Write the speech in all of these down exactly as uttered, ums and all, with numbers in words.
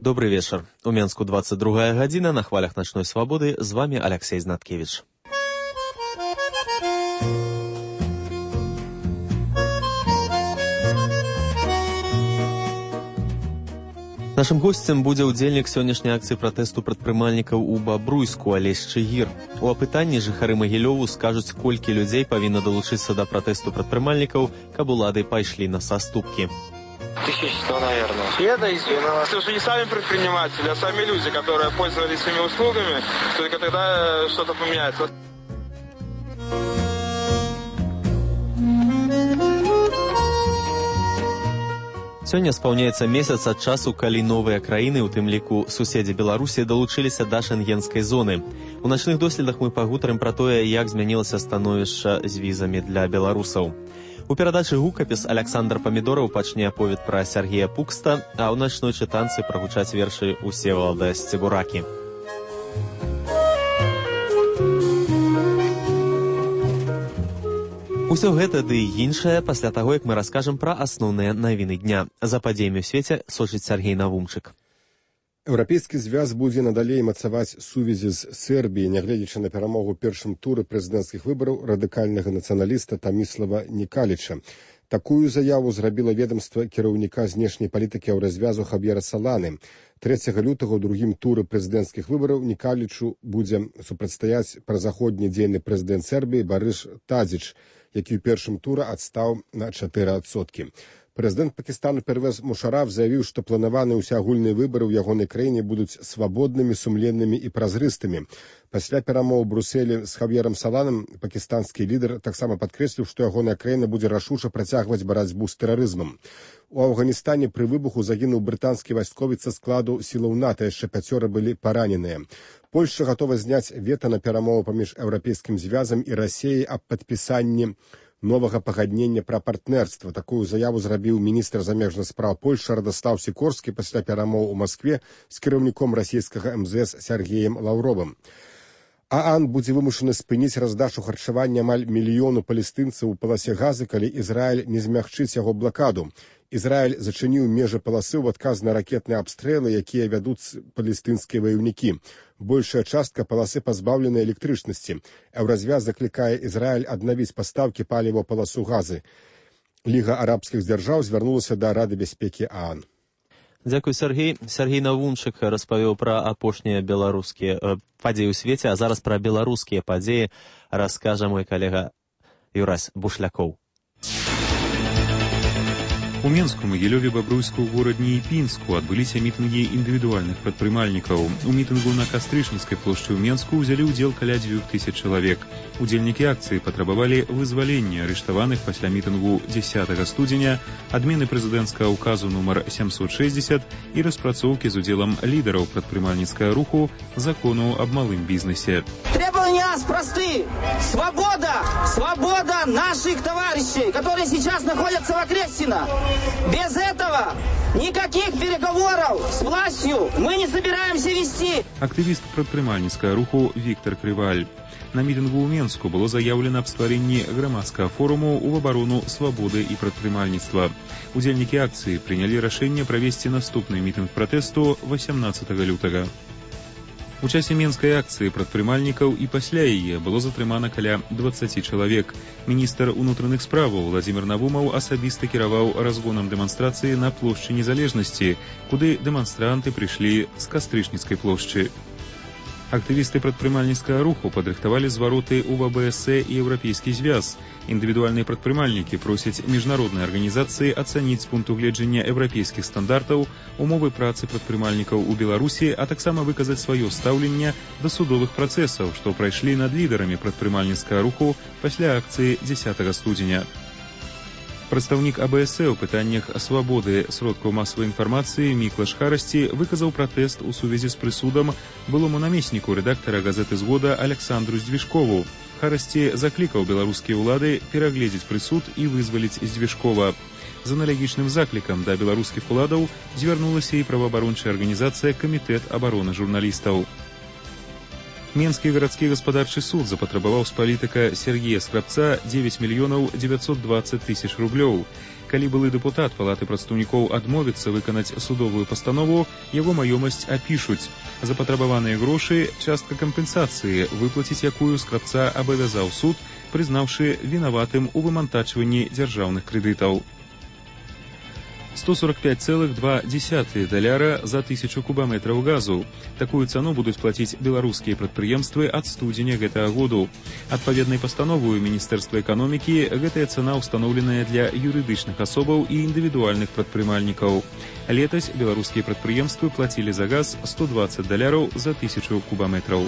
Добрый вечер. У Менску двадцать другая гадзіна, на хвалях Ночной Свободы. З вами Алексей Знаткевич. Нашим гостем будзе ўдзельнік сённяшняй акцыі пратэсту прадпрымальнікаў у Бабруйску Алесь Чыгір. У апытанні жыхары Магілёву скажуць, колькі людзей павінна далучыцца да пратэсту прадпрымальнікаў, каб улады пайшлі на саступкі. Тысяч сто, наверное. Это извино. Это уже не сами предприниматели, а сами люди, которые пользовались своими услугами, только тогда что-то поменяется. Сёння спаўняецца месяц ад часу, калі новыя краіны, у тым ліку суседзі Беларусі, далучыліся да шэнгенскай зоны. У начных доследах мы пагутарым пра тое, як змянілася становішча з візамі для беларусаў. У перадачы «Гукапіс» Александр Памідораў пачне аповед пра Сергея Пукста, а ў начной чытанцы прагучаць вершы Усевалда Сцебуракі. Усё гэта ды і іншае пасля таго, як мы раскажам пра асноўныя навіны дня. За падзеямі ў свеце сочыць Сергей Навумчык. Еўрапейскі звяз будзе надалей мацаваць сувязі з Сербіяй, нягледзячы на перамогу ў першым туры прэзідэнцкіх выбараў радыкальнага нацыяналіста Таміслава Нікаліча. Такую заяву зрабіла ведамства кіраўніка знешняй палітыкі Еўразвязу Хаб'ера Саланы. трэцяга лютага ў другім туры прэзідэнцкіх выбараў Нікалічу будзе супрацьстаяць празаходні дзейны прэзідэнт Сербіі Барыш Тадзіч, які ў першым тура адстаў на чатыры адсоткі. Прэзідэнт Пакістану Первез Мушараф заявіў, што планаваныя ўсеагульныя выбары ў ягонай краіне будуць свабоднымі, сумленнымі і празрыстымі. Пасля перамоў у Брусэлі з Хав'ерам Саланам пакістанскі лідар таксама падкрэсліў, што ягоная краіна будзе рашуча працягваць барацьбу з тэрарызмам. У Афганістане пры выбуху загінуў брытанскі вайсковец са складу сілаў НАТО, яшчэ пяцёра былі параненыя. Польшча гатова зняць вета на перамову паміж Еўрапейскім звязам і Расіяй аб падпісанні новага пагаднення пра партнерства. Такую заяву зрабіў міністр замежных спраў Польшчы Радаслаў Сікорскі пасля перамоў у Маскве з кіраўніком расійскага эм зэ эс Сергеем Лаўровым. ААН будзе вымушаны спыніць раздачу харчавання амаль мільёну палестынцаў у паласе Газы, калі Ізраіль не змягчыць яго блакаду. Ізраіль зачыніў межы паласы ў адказ на ракетныя абстрэлы, якія вядуць палестынскія ваяўнікі. Большая частка паласы пазбаўлена электрычнасці. Еўразвяз заклікае Ізраіль аднавіць пастаўкі паліва ў паласу Газы. Ліга арабскіх дзяржаў звярнулася да Рады бяспекі ААН. Дзякуй, Сергей. Сергей Навумчык распавёў пра апошнія беларускія э, падзеі ў свеце, а зараз пра беларускія падзеі раскажа мой калега Юрась Бушлякоў. У Менску, Магілёве, Бабруйску, горадні і Пінску адбыліся мітынгі індывідуальных прадпрымальнікаў. У мітынгу на Кастрычніцкай плошчы ў Менску ўзялі ўдзел каля дзвюх тысяч чалавек. Удзельнікі акцыі патрабавалі вызвалення арыштаваных пасля мітынгу дзесятага студзеня, адмены прэзідэнцкага ўказу нумар сямсот шэсцьдзесят і распрацоўкі з удзелам лідараў прадпрымальніцкага руху закону аб малым бізнесе. Требования просты. Свобода! Свобода наших товарищей, которые сейчас находятся в Окрестино. Без этого никаких переговоров с властью мы не собираемся вести. Актывіст прадпрымальніцкага руху Віктор Крываль. На мітынгу ў Менску было заяўлена аб стварэнні грамадскага форуму ў абарону свабоды і прадпрымальніцтва. Удзельнікі акцыі прынялі рашэнне правесці наступны мітынг пратэсту васямнаццатага лютага. У часе менскай акцыі прадпрымальнікаў і пасля яе было затрымана каля дваццаці чалавек. Міністр унутраных справаў Владзімір Навумаў асабіста кіраваў разгонам дэманстрацыі на плошчы Незалежнасці, куды дэманстранты прыйшлі з Кастрычніцкай плошчы. Актывісты прадпрымальніцкага руху падрыхтавалі звароты ў вэ бэ эс і Еўрапейскі звяз. Індывідуальныя прадпрымальнікі просяць міжнародныя арганізацыі ацаніць з пункту гледжання еўрапейскіх стандартаў умовы працы прадпрымальнікаў у Беларусі, а таксама выказаць сваё стаўленне да судовых працэсаў, што прайшлі над лідарамі прадпрымальніцкага руху пасля акцыі дзесятага студзеня. Прадстаўнік а бэ эс у пытаннях свабоды сродкаў масавай інфармацыі Міклаш Харасці выказаў пратэст у сувязі з прысудам былому намесніку рэдактара газеты «Згода» Александру Здвижкову. Харасці заклікаў беларускія ўлады перагледзець прысуд і вызваліць Здвижкова. З аналагічным заклікам да беларускіх уладаў звярнулася і праваабарончая арганізацыя Камітэт абароны журналістаў. Менскі гарадскі гаспадарчы суд запатрабаваў з палітыка Сергея Скрабца дзевяць мільёнаў дзевяцьсот дваццаць тысяч рублёў. Калі былы дэпутат палаты прадстаўнікоў адмовіцца выканаць судовую пастанову, яго маёмасць апішуць. Запатрабаваныя грошы – частка кампенсацыі, выплаціць якую Скрабца абавязаў суд, прызнаўшы вінаватым у вымантачванні дзяржаўных крэдытаў. сто сорок пять целых два десятых даляра за тысячу кубаметраў газу. Такую цану будуць плаціць беларускія прадпрыемствы ад студзеня гэтага году. Адпаведнай пастановою Міністэрства эканомікі гэтая цана ўстаноўленая для юрыдычных асобаў і індывідуальных прадпрымальнікаў. Летась беларускія прадпрыемствы плацілі за газ сто дваццаць даляраў за тысячу кубаметраў.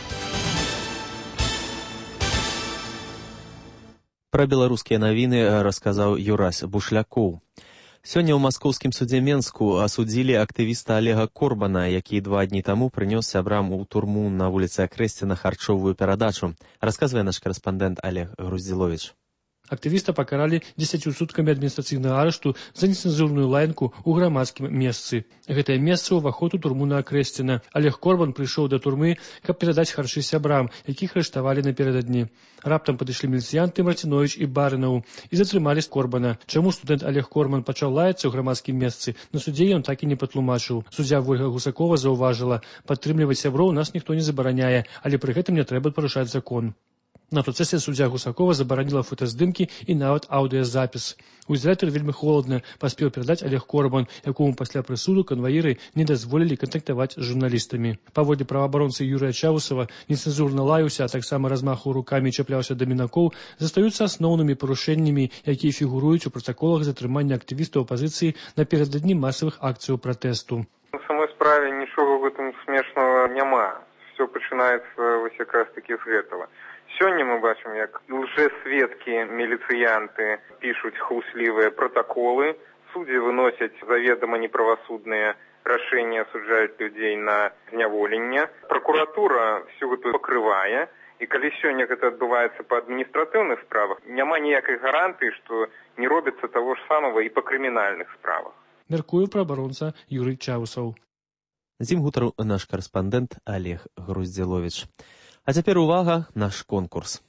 Пра беларускія навіны расказаў Юрась Бушлякоў. Сёння ў маскоўскім судзе Менску асудзілі актывіста Олега Корбана, які два дні таму прынёс сябрам у турму на вуліцы Акрэсціна харчовую перадачу. Расказвае наш карэспандэнт Олег Груздзіловіч. Актывіста пакаралі дзесяццю суткамі адміністрацыйнага арышту за нецэнзурную лаянку ў грамадскім месцы. Гэтае месца ўваход у турму на Акрэсціна. Олег Корбан прыйшоў да турмы, каб перадаць харчы сябрам, якіх арыштавалі наперададні. Раптам падышлі міліцыянты Марціновіч і Барынаў і затрымалі Корбана. Чаму студэнт Олег Корбан пачаў лаяцца ў грамадскім месцы, на судзе ён так і не патлумачыў. Суддзя Вольга Гусакова заўважыла: падтрымліваць сяброў нас ніхто не забараняе, але пры гэтым не трэба парушаць закон. На працэсе суддзя Гусакова забараніла фотаздымкі і нават аўдыязапіс. У ізалятары вельмі холадна, паспеў перадаць Олег Корбан, якому пасля прысуду канваіры не дазволілі кантактаваць з журналістамі. Паводле праваабаронцы Юрыя Чаўсава, нецэнзурна лаяўся, а таксама размахаў рукамі і чапляўся да мінакоў, застаюцца асноўнымі парушэннямі, якія фігуруюць у пратаколах затрымання актывістаў апазіцыі наперададні масавых акцыяў пратэсту. На самой справе нічога в гэтым смешнага няма. Все пачынаецца вось якраз такі з гэтага. Сёння мы бачым, як лжесведкі, міліцыянты пішуць хлуслівыя пратаколы, суддзі выносяць заведама неправасудныя рашэнні, асуджаюць людзей на зняволенне. Пракуратура всё гэта пакрывае, і калі сёння гэта адбываецца па адміністратыўных справах, няма ніякай гарантыі, што не робіцца таго ж самага і па крымінальных справах. Мяркуе праабаронца Юрый Чаўсаў. З ім гутарыў наш карэспандэнт Олег Груздзіловіч. А цяпер увага, наш конкурс.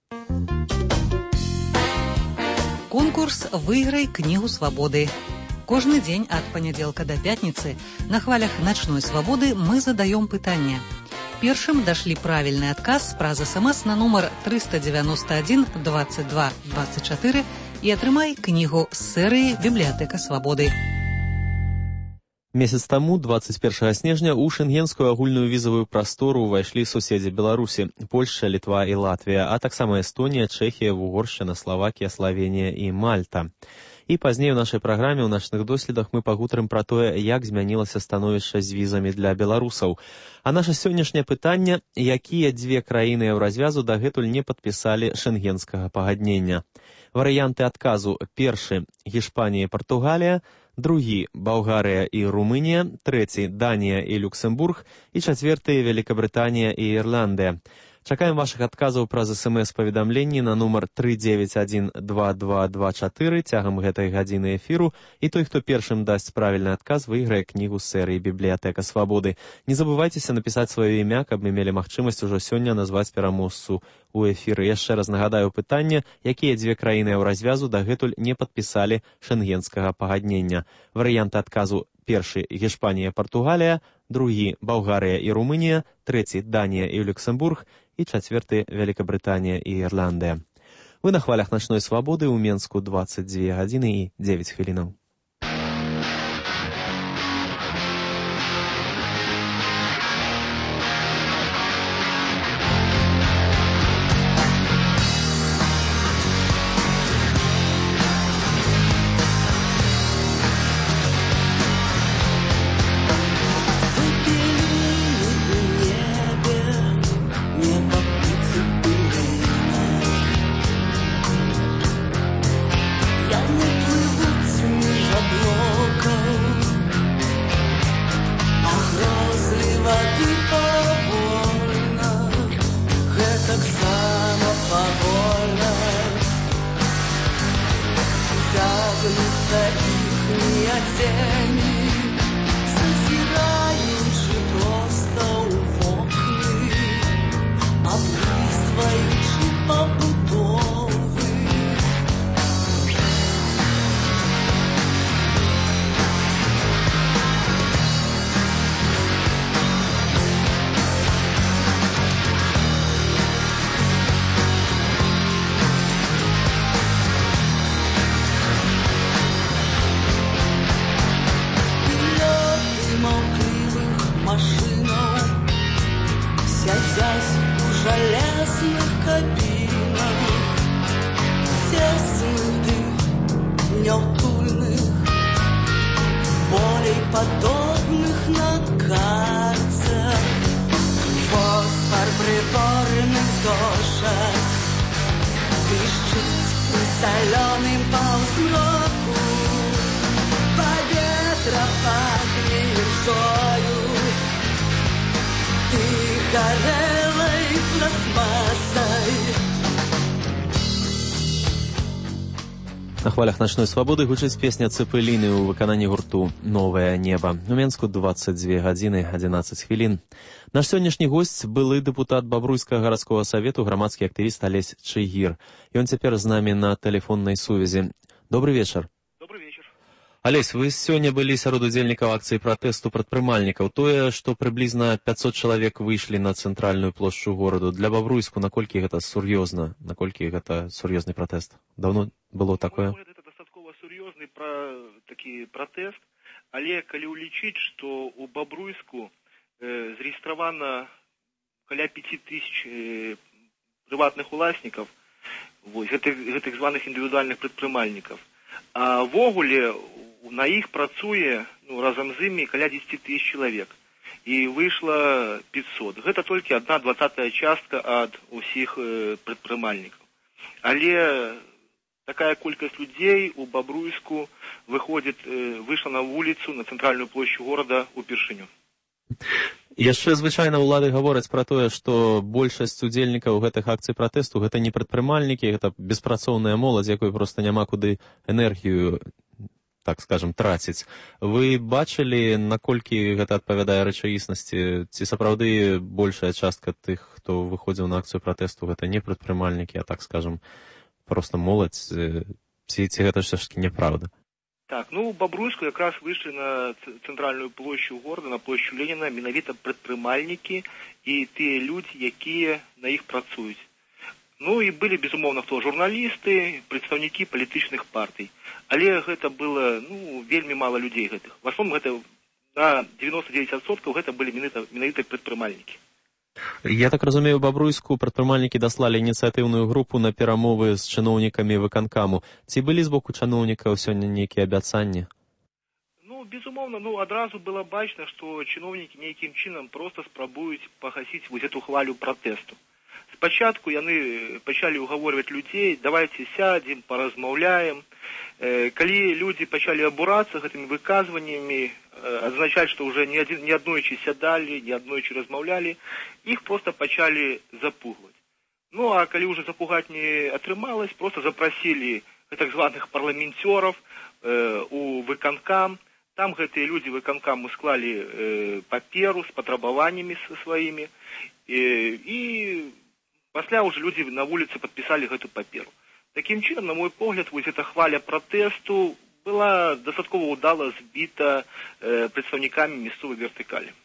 Конкурс «Выиграй книгу свободы». Кожны дзень ад панядзелка да пятніцы на хвалях начной свободы мы задаем пытанне. Першым дашлі правільны адказ праз смс на нумар триста девяносто один двадцать два двадцать четыре і атрымай кнігу з серыі «Бібліятэка свабоды». Месяц таму, двадцать первого снежня, у шенгенскую агульную візавую прастору ўвайшлі суседзі Беларусі, Польша, Літва і Латвія, а таксама Эстонія, Чэхія, Вугоршчына, Славакія, Славенія і Мальта. І пазней у нашай праграме ў начных доследах мы пагутарым пра тое, як змянілася становішча з візамі для беларусаў. А наша сённяшняе пытанне, якія дзве краіны еўразвязу дагэтуль не падпісалі шенгенскага пагаднення. Варыянты адказу: першы – Гішпанія і Партугалія, другі – Балгарыя і Румынія, трэці – Данія і Люксембург, і чацвёрты – Великабрытанія і Ірландыя. Чакаем вашых адказаў праз смс-паведамленні на нумар тры дзевяць адзін два два два чатыры цягам гэтай гадзіны эфіру, і той, хто першым дасць правільны адказ, выйграе кнігу з серыі «Бібліятэка свабоды». Не забывайцеся напісаць сваё імя, каб мы мелі магчымасць ужо сёння назваць пераможцу у эфіры. Яшчэ раз нагадаю пытанне, якія дзве краіны еўразвязу дагэтуль не падпісалі шенгенскага пагаднення. Варыянты адказу: першы – Гішпанія, Партугалія, другі – Балгарыя і Румынія, трэці – Данія і Люксембург, і чацвёрты – Великабрытанія і Ірландыя. Вы на хвалях начной свабоды ў Менску двадцать две гадзіны і дзевяць хвілінаў. соленым ползмроку, по ветра пахли ржою и горелой пластмассой. На хвалях начной свабоды гучыць песня Цепеліны ў выкананні гурту «Новае неба». У Менску дваццаць дзве гадзіны адзінаццаць хвілін. Наш сённяшні госць былы дэпутат Бабруйскага гарадскога савету, грамадскі актывіст Алесь Чыгір. Ён цяпер з намі на тэлефоннай сувязі. Добры вечар. Добрый вечер. Алесь, вы сёння былі сярод удзельнікаў акцыі пратэсту прадпрымальнікаў. Тое, што прыблізна пяцьсот чалавек выйшлі на цэнтральную плошчу гораду. Для Бабруйску наколькі гэта сур'ёзна? Наколькі гэта сур'ёзны пратэст? Даўно было такое? Это дастаткова сур'ёзны пра такі пратэст, але калі ўлічыць, што ў Бабруйску э, зарэгістравана каля пяць тысяч э, прыватных уласнікаў, вось, гэтых, гэтых званых індывідуальных прадпрымальнікаў, а ввогуле на іх працуе ну, разам з імі каля дзесяць тысяч чалавек. І выйшла пятьсот. Гэта толькі адна двадцатая частка ад усіх э, прадпрымальнікаў. Але такая колькасць людзей у Бабруйску выходзіць, э, выйшла на вуліцу, на цэнтральную плошчу горада упершыню. Яшчэ звычайна ўлады гавораць пра тое, што большасць удзельнікаў гэтых акцый пратэсту гэта не прадпрымальнікі, гэта беспрацоўная моладзь, якой проста няма куды энергію, так скажем, траціць. Вы бачылі, наколькі гэта адпавядае рэчаіснасці? Ці сапраўды большая частка тых, хто выходзіў на акцыю пратэсту, гэта не прадпрымальнікі, а, так скажем, проста моладзь? Ці, ці гэта ўсё ж такі няправда? Так, ну, у Бабруйску якраз выйшлі на цэнтральную плошчу горада, на плошчу Леніна, менавіта прадпрымальнікі і тыя людзі, якія на іх працуюць. Ну, і былі, безумоўна, хто журналісты, прадстаўнікі палітычных партый. Але гэта было, ну, вельмі мала людзей гэтых. В асноўным гэта на дзевяносто девять адсоткаў гэта былі менавіта, менавіта прадпрымальнікі. Я так разумею, у Бабруйску прадпрымальнікі даслалі ініцыятыўную групу на перамовы з чыноўнікамі выканкаму. Ці былі з боку чыноўнікаў сёння нейкія абяцанні? Ну, безумоўна, ну, адразу было бачна, што чыноўнікі нейкім чынам проста спрабуюць пагасіць вось эту хвалю пратэсту. Спачатку яны пачалі ўгаворваць людзей, давайце сядзем, паразмаўляем. Э, калі людзі пачалі абурацца гэтымі выказваннямі, э, азначаць, што ўжо не, адзін, не аднойчы сядалі, не аднойчы размаўлялі, іх проста пачалі запугваць. Ну, а калі ўжо запугаць не атрымалось, проста запрасілі так званых парламенцёраў э, у выканкам. Там гэтыя людзі выканкаму склалі э, паперу з патрабаваннямі са сваімі, э, і пасля ўжо людзі на вуліцы падпісалі гэту паперу. Такім чынам, на мой погляд, вось эта хваля пратэсту была дастаткова ўдала збіта э, прадстаўнікамі мясцовай вертыкалі.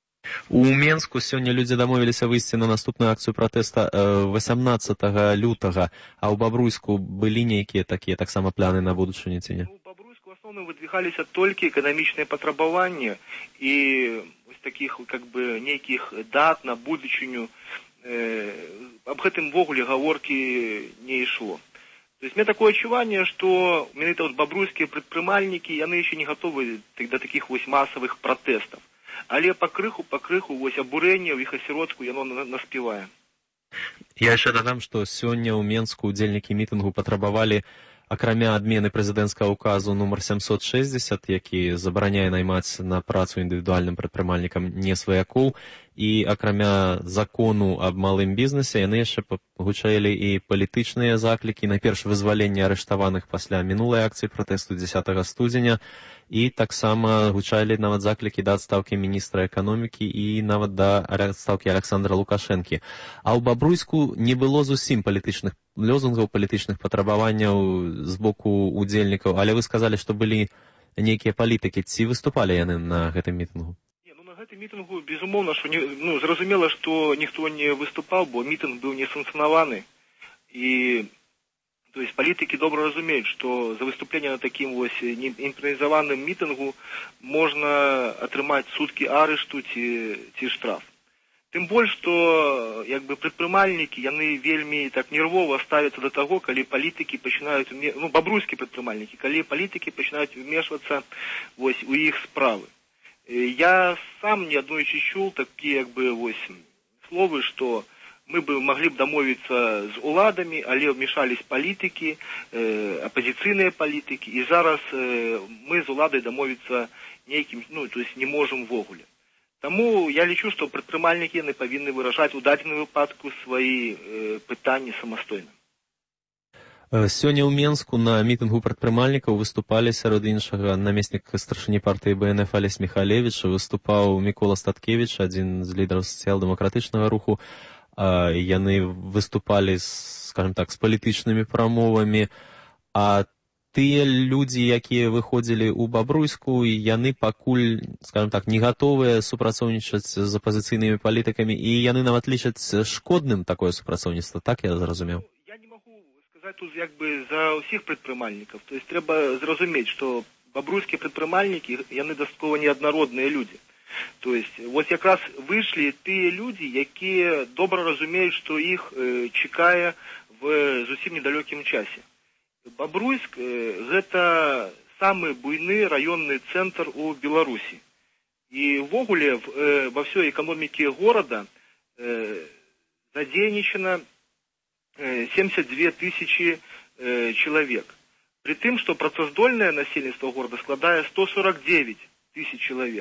У Менску сёння людзі дамовіліся выйсці на наступную акцыю пратэста э, васямнаццатага лютага, а ў Бабруйску былі нейкія такія таксама пляны на будучыню ці не? У Бабруйску в асноўным выдвигаліся толькі эканамічныя патрабаванні і вось такіх как бы нейкіх дат на будучыню э, аб гэтым ввогуле гаворкі не ішло. То есть у меня такое адчуванне, што менавіта вот бабруйскія прадпрымальнікі, яны яшчэ не гатовы да такіх вось масавых пратэстаў. Але пакрыху, пакрыху, вось абурэнне ў іх асяродку яно наспявае. Я яшчэ дадам, што сёння ў Менску удзельнікі мітынгу патрабавалі, акрамя адмены прэзідэнцкага указу нумар сямсот шэсцьдзесят, які забараняе наймаць на працу індывідуальным прадпрымальнікам не сваякоў, і акрамя закону аб малым бізнесе, яны яшчэ гучэлі і палітычныя заклікі, найперш вызваленне арыштаваных пасля мінулай акцыі пратэсту дзесятага студзеня, і таксама гучалі нават заклікі да адстаўкі міністра эканомікі і нават да адстаўкі Александра Лукашэнкі. А ў Бабруйску не было зусім палітычных лёзунгаў, палітычных патрабаванняў з боку удзельнікаў, але вы сказалі, што былі нейкія палітыкі. Ці выступалі яны на гэтым мітынгу? Не, ну на гэтым мітынгу, безумоўна, што не, ну, зразумела, што ніхто не выступаў, бо мітынг быў не санкцыянаваны. І то есть палітыкі добра разумеюць, што за выступленне на такім вось імправізаваным мітынгу можна атрымаць суткі арышту ці, ці штраф. Тым больш, што як бы прадпрымальнікі, яны вельмі так нервова ставяцца да таго, калі палітыкі пачынаюць, ну, бабруйскія прадпрымальнікі, калі палітыкі пачынаюць вмешвацца вось у іх справы. Я сам неаднойчы чуў такія як бы вось словы, што мы бы могли бы домовиться з уладами, але вмешались политики, э, оппозиционные политики, и зараз э, мы з уладой домовиться неким, ну, то есть не можем в огуле. Тому я лічу, что предпринимальники не повинны выражать у дадзеным выпадку свои э, пытания самостойно. Сёння ў Менску на мітынгу прадпрымальнікаў выступалі сярод іншага намеснік старшыні партыі бэ эн эф Алесь Міхалевіч, выступаў Мікола Статкевіч, адзін з лідараў сацыял-дэмакратычнага руху. Яны выступалі, скажем так, з палітычнымі прамовамі, а тыя людзі, якія выходзілі ў Бабруйску, яны пакуль, скажем так, не гатовыя супрацоўнічаць з апазіцыйнымі палітыкамі, і яны нават лічаць шкодным такое супрацоўніцтва, так я зразумеў? Тут як бы за усіх прадпрымальнікаў. То есть трэба зразумець, што бабруйскія прадпрымальнікі, яны дастаткова неаднародныя людзі. То есть вот якраз выйшлі тыя людзі, якія добра разумеюць, што іх э, чакае в зусім недалёкім часе. Бабруйск э, гэта самы буйны раённы цэнтр у Беларусі. І ўвогуле э, ва ўсёй эканомікі горада э, задзейнічана семьдесят две тысячи э, человек. При том, что працаздольное насельніцтва города складае сто сорок девять тысяч человек.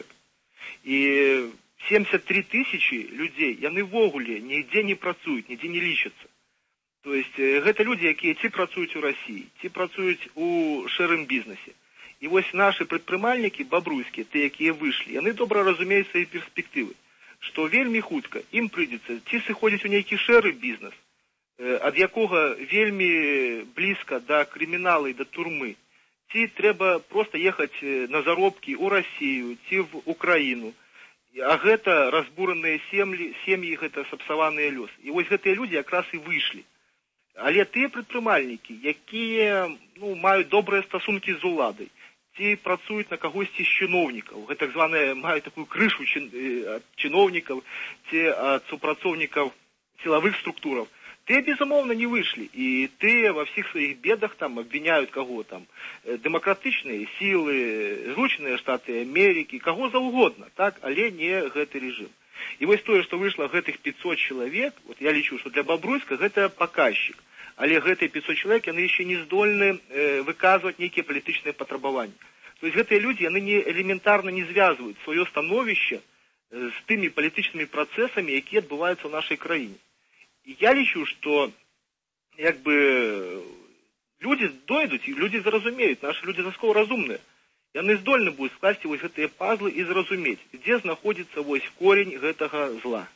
И семьдесят три тысячи людей, яны вогуле нигде не працуюць, нигде не лічацца. То есть э, гэта люди, якія ці працуюць у России, ці працуюць у шэрым бізнесе. И вось наши прадпрымальнікі бабруйскія, те, якія выйшлі, яны добра разумеюць свае перспектывы, што вельмі хутка ім прыйдзецца ці сыходзіць у нейкі шэры бізнес, ад якога вельмі блізка да крымінала і да турмы, ці трэба проста ехаць на заробкі ў Расію, ці в Украіну. А гэта разбураныя сем'і, сем'і гэта сапсаваныя лёс. І вось гэтыя людзі якраз і выйшлі. Але тыя прадпрымальнікі, якія ну, маюць добрыя стасункі з уладай, ці працуюць на кагосьці з чыноўнікаў, гэта так званая, маюць такую крышу ад чыноўнікаў, ці ад супрацоўнікаў сілавых структураў, те, безумовно, не вышли, и те во всех своих бедах там обвиняют кого там, демократичные силы, Злученные Штаты Америки, кого за угодно, так, але не гэты режим. И вот то, что вышло гэтых пятьсот человек, вот я лечу, что для Бобруйска это показчик, але гэтые пятьсот человек, они еще не здольны э, выказывать некие политические потребования. То есть гэтые люди, они не, элементарно не связывают свое становище э, с теми политическими процессами, которые отбываются в нашей краине. И я лічу, что як бы люди дойдут, и люди зразумеют, наши люди заскова разумные. Яны здольны будут скласти вось гэтыя пазлы и зразуметь, где находится вось корень гэтага зла.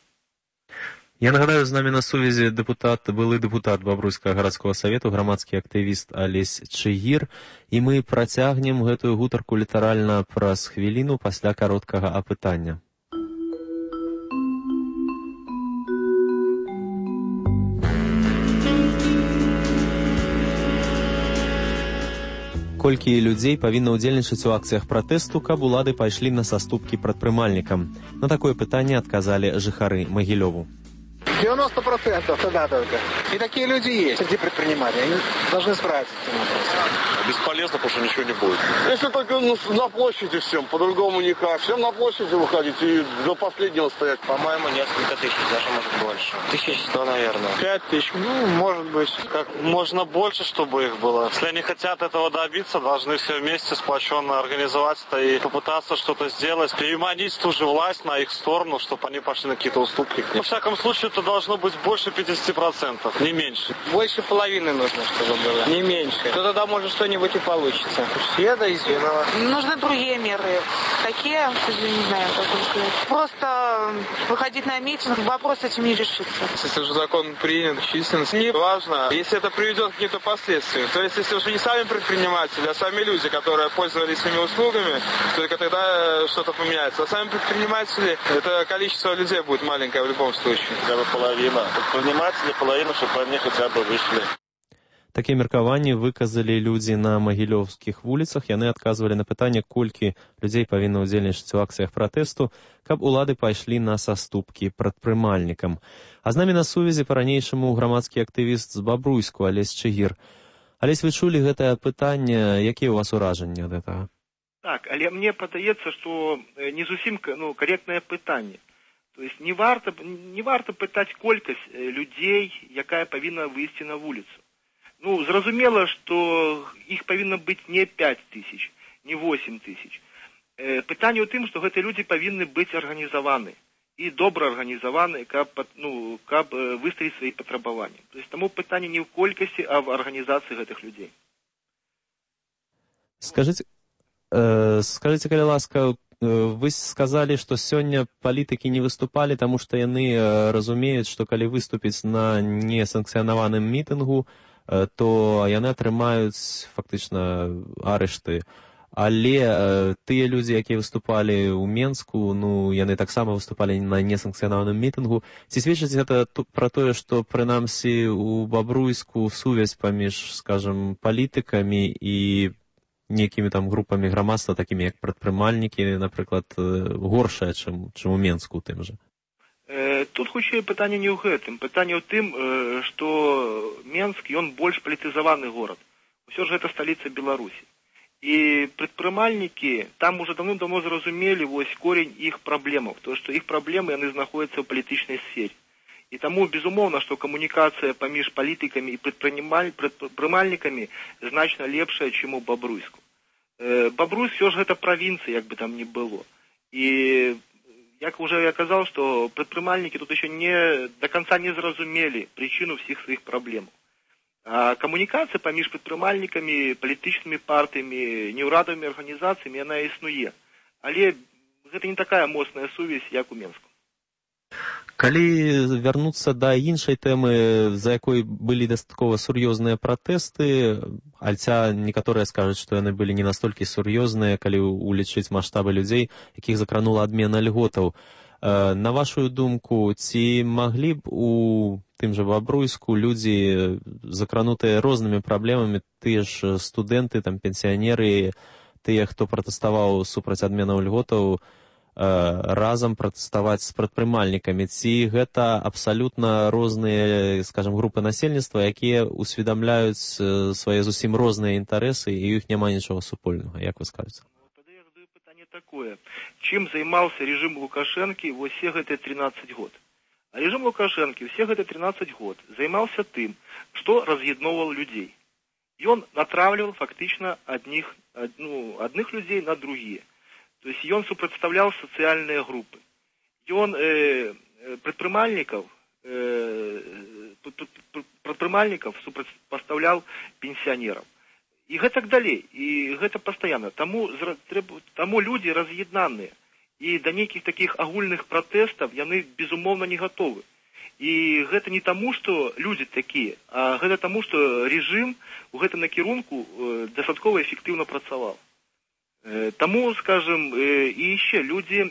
Я нагадаю, з намі на сувязі депутат, былы депутат Бабруйскага гарадскога савету, грамадскі актывіст Алесь Чыгір, і мы працягнем гэтую гутарку літаральна праз хвіліну пасля кароткага апытання. Колькі людзей павінна ўдзельнічаць у акцыях пратэсту, каб улады пайшлі на саступкі прадпрымальнікам? На такое пытанне адказалі жыхары Магілёву. девяносто процентов тогда только. И такие люди есть среди предпринимателей. Они должны справиться с этим вопросом. Бесполезно, потому что ничего не будет. Если только ну, на площади всем, по-другому никак. Всем на площади выходить и до последнего стоять. По-моему, несколько тысяч, даже может больше. Тысяч сто, наверное. Пять тысяч, ну, может быть. Как можно больше, чтобы их было. Если они хотят этого добиться, должны все вместе сплоченно организовать это и попытаться что-то сделать. Переманить ту же власть на их сторону, чтобы они пошли на какие-то уступки. Во всяком случае, это должно быть больше пятидесяти процентов, не меньше. Больше половины нужно, чтобы было, не меньше. То тогда может что-нибудь и получится. Все да извинова. Нужны другие меры. Такие, не знаю, как сказать. Просто выходить на митинг, вопрос этим не решится. Если уже закон принят, численность не важно, если это приведет к каким-то последствиям. То есть, если уже не сами предприниматели, а сами люди, которые пользовались своими услугами, только тогда что-то поменяется. А сами предприниматели, это количество людей будет маленькое в любом случае. Хотя бы половина. Предприниматели половина, чтобы они хотя бы вышли. Такія меркаванні выказалі людзі на магілёўскіх вуліцах. Яны адказвалі на пытанне, колькі людзей павінна ўдзельнічаць у акцыях пратэсту, каб улады пайшлі на саступкі прадпрымальнікам. А з намі на сувязі па-ранейшаму грамадскі актывіст з Бабруйску Алесь Чыгір. Алесь, вы чулі гэтае пытанне, якія ў вас уражанні ад гэтага? Так, але мне падаецца, што не зусім ну, каректнае пытанне. То есть не варта, не варта пытать колькасць людзей, якая павінна выйсці на вуліцу. Ну, зразумела, што іх павінна быць не пяць тысяч, не восемь тысяч. Э, пытанне ў тым, што гэтыя людзі павінны быць арганізаваны і добра арганізаваны, каб, ну, каб выставіць свае патрабаванні. То есть таму пытанне не ў колькасці, а в арганізацыі гэтых людзей. Скажите, э, скажите, калі ласка, вы сказали, што сёння палітыкі не выступалі, таму што яны разумеюць, што калі выступіць на несанкцыянаваным мітынгу, то яны атрымаюць фактычна арышты. Але э, тыя людзі, якія выступалі ў Менску, ну, яны таксама выступалі на несанкцыянаваным мітынгу. Ці сведчыць гэта пра тое, што, прынамсі, у Бабруйску сувязь паміж, скажам, палітыкамі і некімі там групамі грамадства, такімі як прадпрымальнікі, напрыклад, горшая, чым, чым у Менску ў тым жа? Э, тут хутчэй пытанне не ў гэтым. Пытанне ў тым, э, што Менск, ён больш палітызаваны горад. Усё ж гэта сталіца Беларусі. І прадпрымальнікі там уже давно-давно зразумелі вось корень іх праблемаў, то што іх праблемы яны знаходзяцца ў палітычнай сфере. І таму, безумоўна, што камунікацыя паміж палітыкамі і прадпрымальнікамі значна лепшая, чым у Бабруйску. Э, Бабруйск ўсё ж гэта правінцыя, як бы там ні было. І як уже я казаў, што прадпрымальнікі тут яшчэ не да канца не зразумелі прычыну ўсіх сваіх праблемаў. А камунікацыя паміж прадпрымальнікамі, палітычнымі партыямі, неўрадавымі арганізацыямі, яна існуе. Але гэта не такая моцная сувязь, як у Менску. Калі вярнуцца да іншай тэмы, за якой былі дастаткова сур'ёзныя пратэсты, альця некаторыя скажуць, што яны былі не настолькі сур'ёзныя, калі улічыць маштабы людзей, якіх закранула адмена льготаў. На вашу думку, ці маглі б у тым жа Бабруйску людзі, закранутыя рознымі праблемамі, тыя ж студэнты, там, пенсіянеры, тыя, хто пратэставаў супраць адменаў льготаў, разам пратэставаць з прадпрымальнікамі? Ці гэта абсалютна розныя, скажам, групы насельніцтва, якія усведамляюць свае зусім розныя інтарэсы, і ў іх няма нічога супольнага, як вы скажаце? Такое. Чым займаўся рэжым Лукашэнкі вось все гэтыя тринадцать год. А рэжым Лукашэнкі все гэтыя тринадцать год займаўся тым, што раз'ядноўваў людзей. Ён натравліваў фактычна адних, ну, адных людзей на другія. То есть ён супрацьстаўляў сацыяльныя групы. Ён э, прадпрымальнікаў э, прадпрымальнікаў супрацьпастаўляў пенсіянераў. І гэтак далей, і гэта пастаянна. Таму, таму людзі раз'яднаныя. І да нейкіх такіх агульных пратэстаў яны, безумоўна, не гатовы. І гэта не таму, што людзі такія, а гэта таму, што рэжым у гэтым накірунку дастаткова эфектыўна працаваў. Таму, скажем, і яшчэ людзі,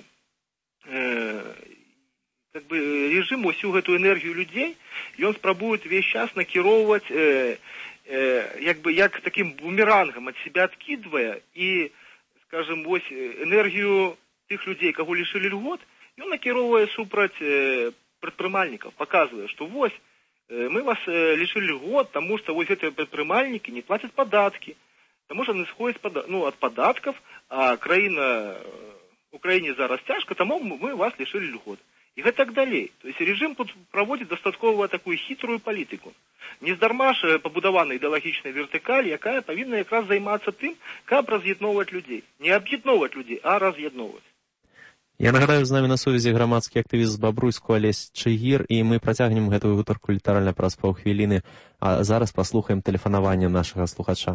как бы, рэжым усю гэту энергію людзей, ён спрабуе ўвесь час накіроўваць як бы як таким бумерангом от себя откидывая и, скажем, вось энергию тых людей, кого лишили льгот, и он накіровывая супраць э, предпринимальников, показывая, что вось э, мы вас э, лишили льгот, потому что вот эти предпринимальники не платят податки, потому что они сходят пода- ну, от податков, а краина, Украине зараз тяжко, тому мы вас лишили льгот. И так далее. То есть режим тут проводит дастаткова такую хитрую политику. Нездарма ж пабудавана ідэалагічная вертыкаль, якая павінна якраз займацца тым, каб раз'ядноўваць людзей. Не аб'ядноўваць людзей, а раз'ядноўваць. Я нагадаю, з намі на сувязі грамадскі актывіст з Бабруйску Алесь Чыгір, і мы працягнем гэтую гутарку літаральна праз паўхвіліны, а зараз паслухаем тэлефанаванне нашага слухача.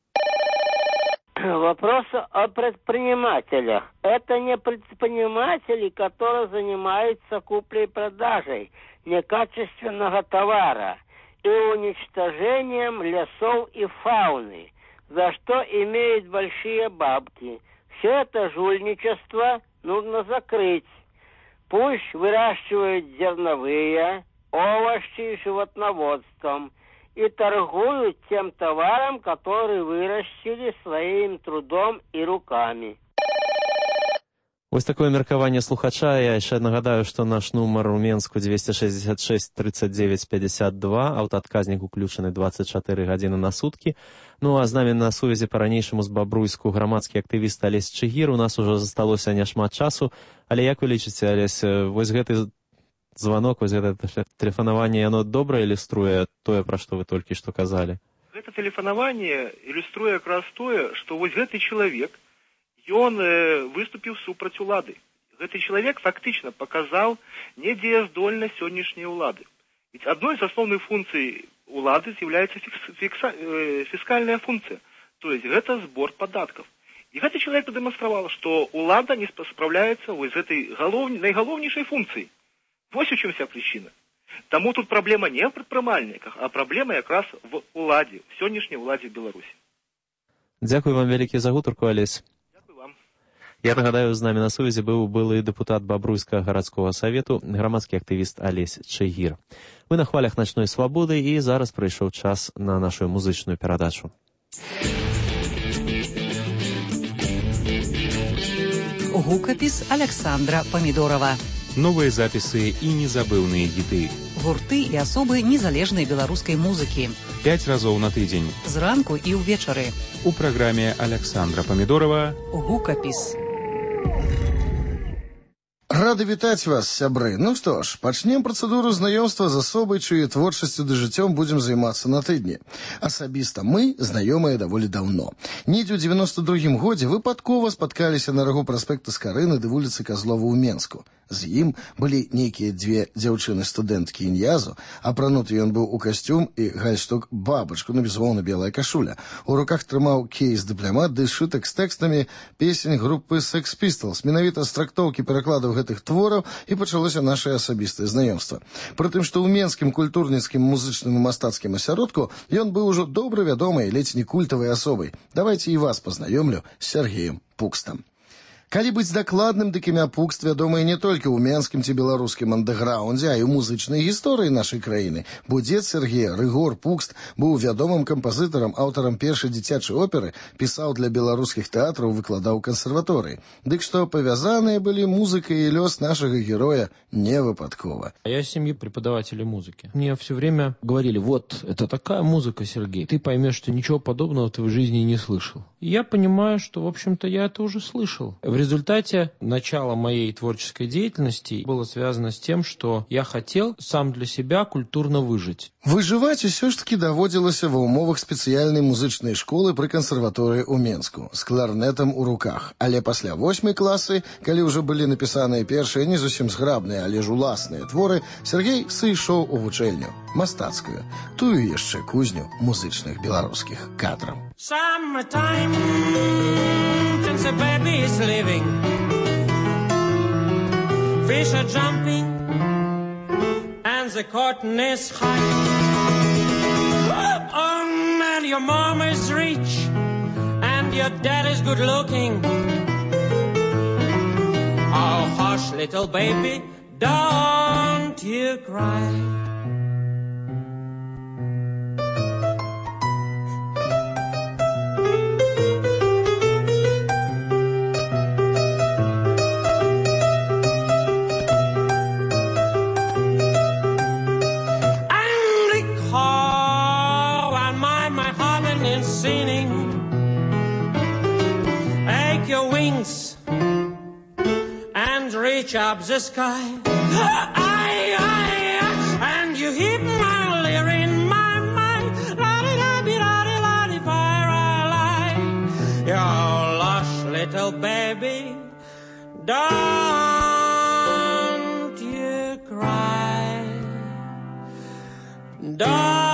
Вопрос о предпринимателях. Это не предприниматели, которые занимаются куплей-продажей некачественного товара и уничтожением лесов и фауны, за что имеют большие бабки. Все это жульничество нужно закрыть. Пусть выращивают зерновые, овощи и животноводством и торгуют тем товаром, который вырастили своим трудом и руками. Вось такое меркаванне слухача. Я яшчэ нагадаю, што наш нумар у Менску двести шестьдесят шесть тридцать девять пятьдесят два, аўтаадказнік уключаны двадцать чатыры гадзіны на суткі. Ну а з намі на сувязі па-ранейшаму з Бабруйску грамадскі актывіст Алесь Чыгір. У нас ужо засталося няшмат часу, але як вы лічыце, Алесь, вось гэты званок, вось гэта тэлефанаванне, яно добра ілюструе тое, пра што вы толькі што казалі? Гэта тэлефанаванне ілюструе якраз тое, што вось гэты чалавек, ён э, выступіў супраць улады. Гэты чалавек фактычна паказаў недзеяздольнасць сённяшняй улады. Ведь одной из основных функций улады является фикс, фикса, э, фискальная функция, то есть это сбор податков. И гэты чалавек продемонстравал, что улада не справляется вот с этой голов... наиголовнейшей функцией. Вот в чем вся причина. Тому тут проблема не в предпринимальниках, а проблема как раз в уладе, в сённяшней уладе в Беларуси. Дякую вам вялікі за гутарку, Алесь. Я нагадаю, з намі на сувязі быў былы дэпутат Бабруйскага гарадскога савету, грамадскі актывіст Алесь Чыгір. Мы на хвалях начной свабоды, і зараз прыйшоў час на нашу музычную перадачу. Гукапіс Александра Памідорова. Новыя запісы і незабыўныя хіты. Гурты і асобы незалежнай беларускай музыкі. Пяць разоў на тыдзень. Зранку і ўвечары. У праграме Александра Памідорова Гукапіс. Рады вітаць вас, сябры. Ну што ж, пачнем працэдуру знаёмства з асобай, чыёй творчасцю ды жыццём будзем займацца на тыдні. Асабіста мы знаёмыя даволі даўно. Недзе ў девяносто другім годзе выпадкова спаткаліся на рагу праспекта Скарыны ды вуліцы Казлова ў Менску. З ім былі нейкія дзве дзяўчыны-студэнткі іньязу, апрануты ён быў у касцюм і гальштук-бабачку, ну, безумоўна, белая кашуля. У руках трымаў кейс-дыплямат ды сшытак з тэкстамі песень групы Sex Pistols. Менавіта з трактоўкі перакладаў гэтых твораў і пачалося нашае асабістае знаёмства. Прытым, што ў менскім культурніцкім музычным і мастацкім асяродку ён быў ужо добра вядомай, ледзь не культавай асобай. Давайце і вас пазнаёмлю з Сергеем Пукстам. Калі быць дакладным, дык імя Пукст вядомае не толькі ў менскім ці беларускім андэграўндзе, а і ў музычнай гісторыі нашай краіны. Бо дзед Сергея, Рыгор Пукст, быў вядомым кампазітарам, аўтарам першай дзіцячай оперы, пісаў для беларускіх тэатраў, выкладаў у кансерваторыі. Дык што павязаныя былі музыка і лёс нашага героя не выпадкова. Я из семьи преподавателей музыки. Мне все время говорили: вот, это такая музыка, Сергей, ты поймешь, что ничего подобного ты в жизни не слышал. И я понимаю, что, в общем-то, я это уже слышал. В результате начало моей творческой деятельности было связано с тем, что я хотел сам для себя культурно выжить. Выжываць усё ж таки даводзілася ва ўмовах спецыяльнай музычнай школы пры кансерваторыі ў Менску з кларнетам у руках. Але пасля восьмай класы, калі ўжо былі напісаныя першыя не зусім зграбныя, але ж уласныя творы, Сергей сышоў у вучэльню мастацкую, тую яшчэ кузню музычных беларускіх кадраў. Summertime, since a baby is living, fish are jumping, and the cotton is high. Oh, and your mama is rich, and your dad is good looking. Oh, hush, little baby, don't you cry. Reach up the sky, I, I, I, and you hit my lyre in my mind. La-di-da-di-da-di-la-di-fi-ra-li. You're lush, little baby, don't you cry. Don't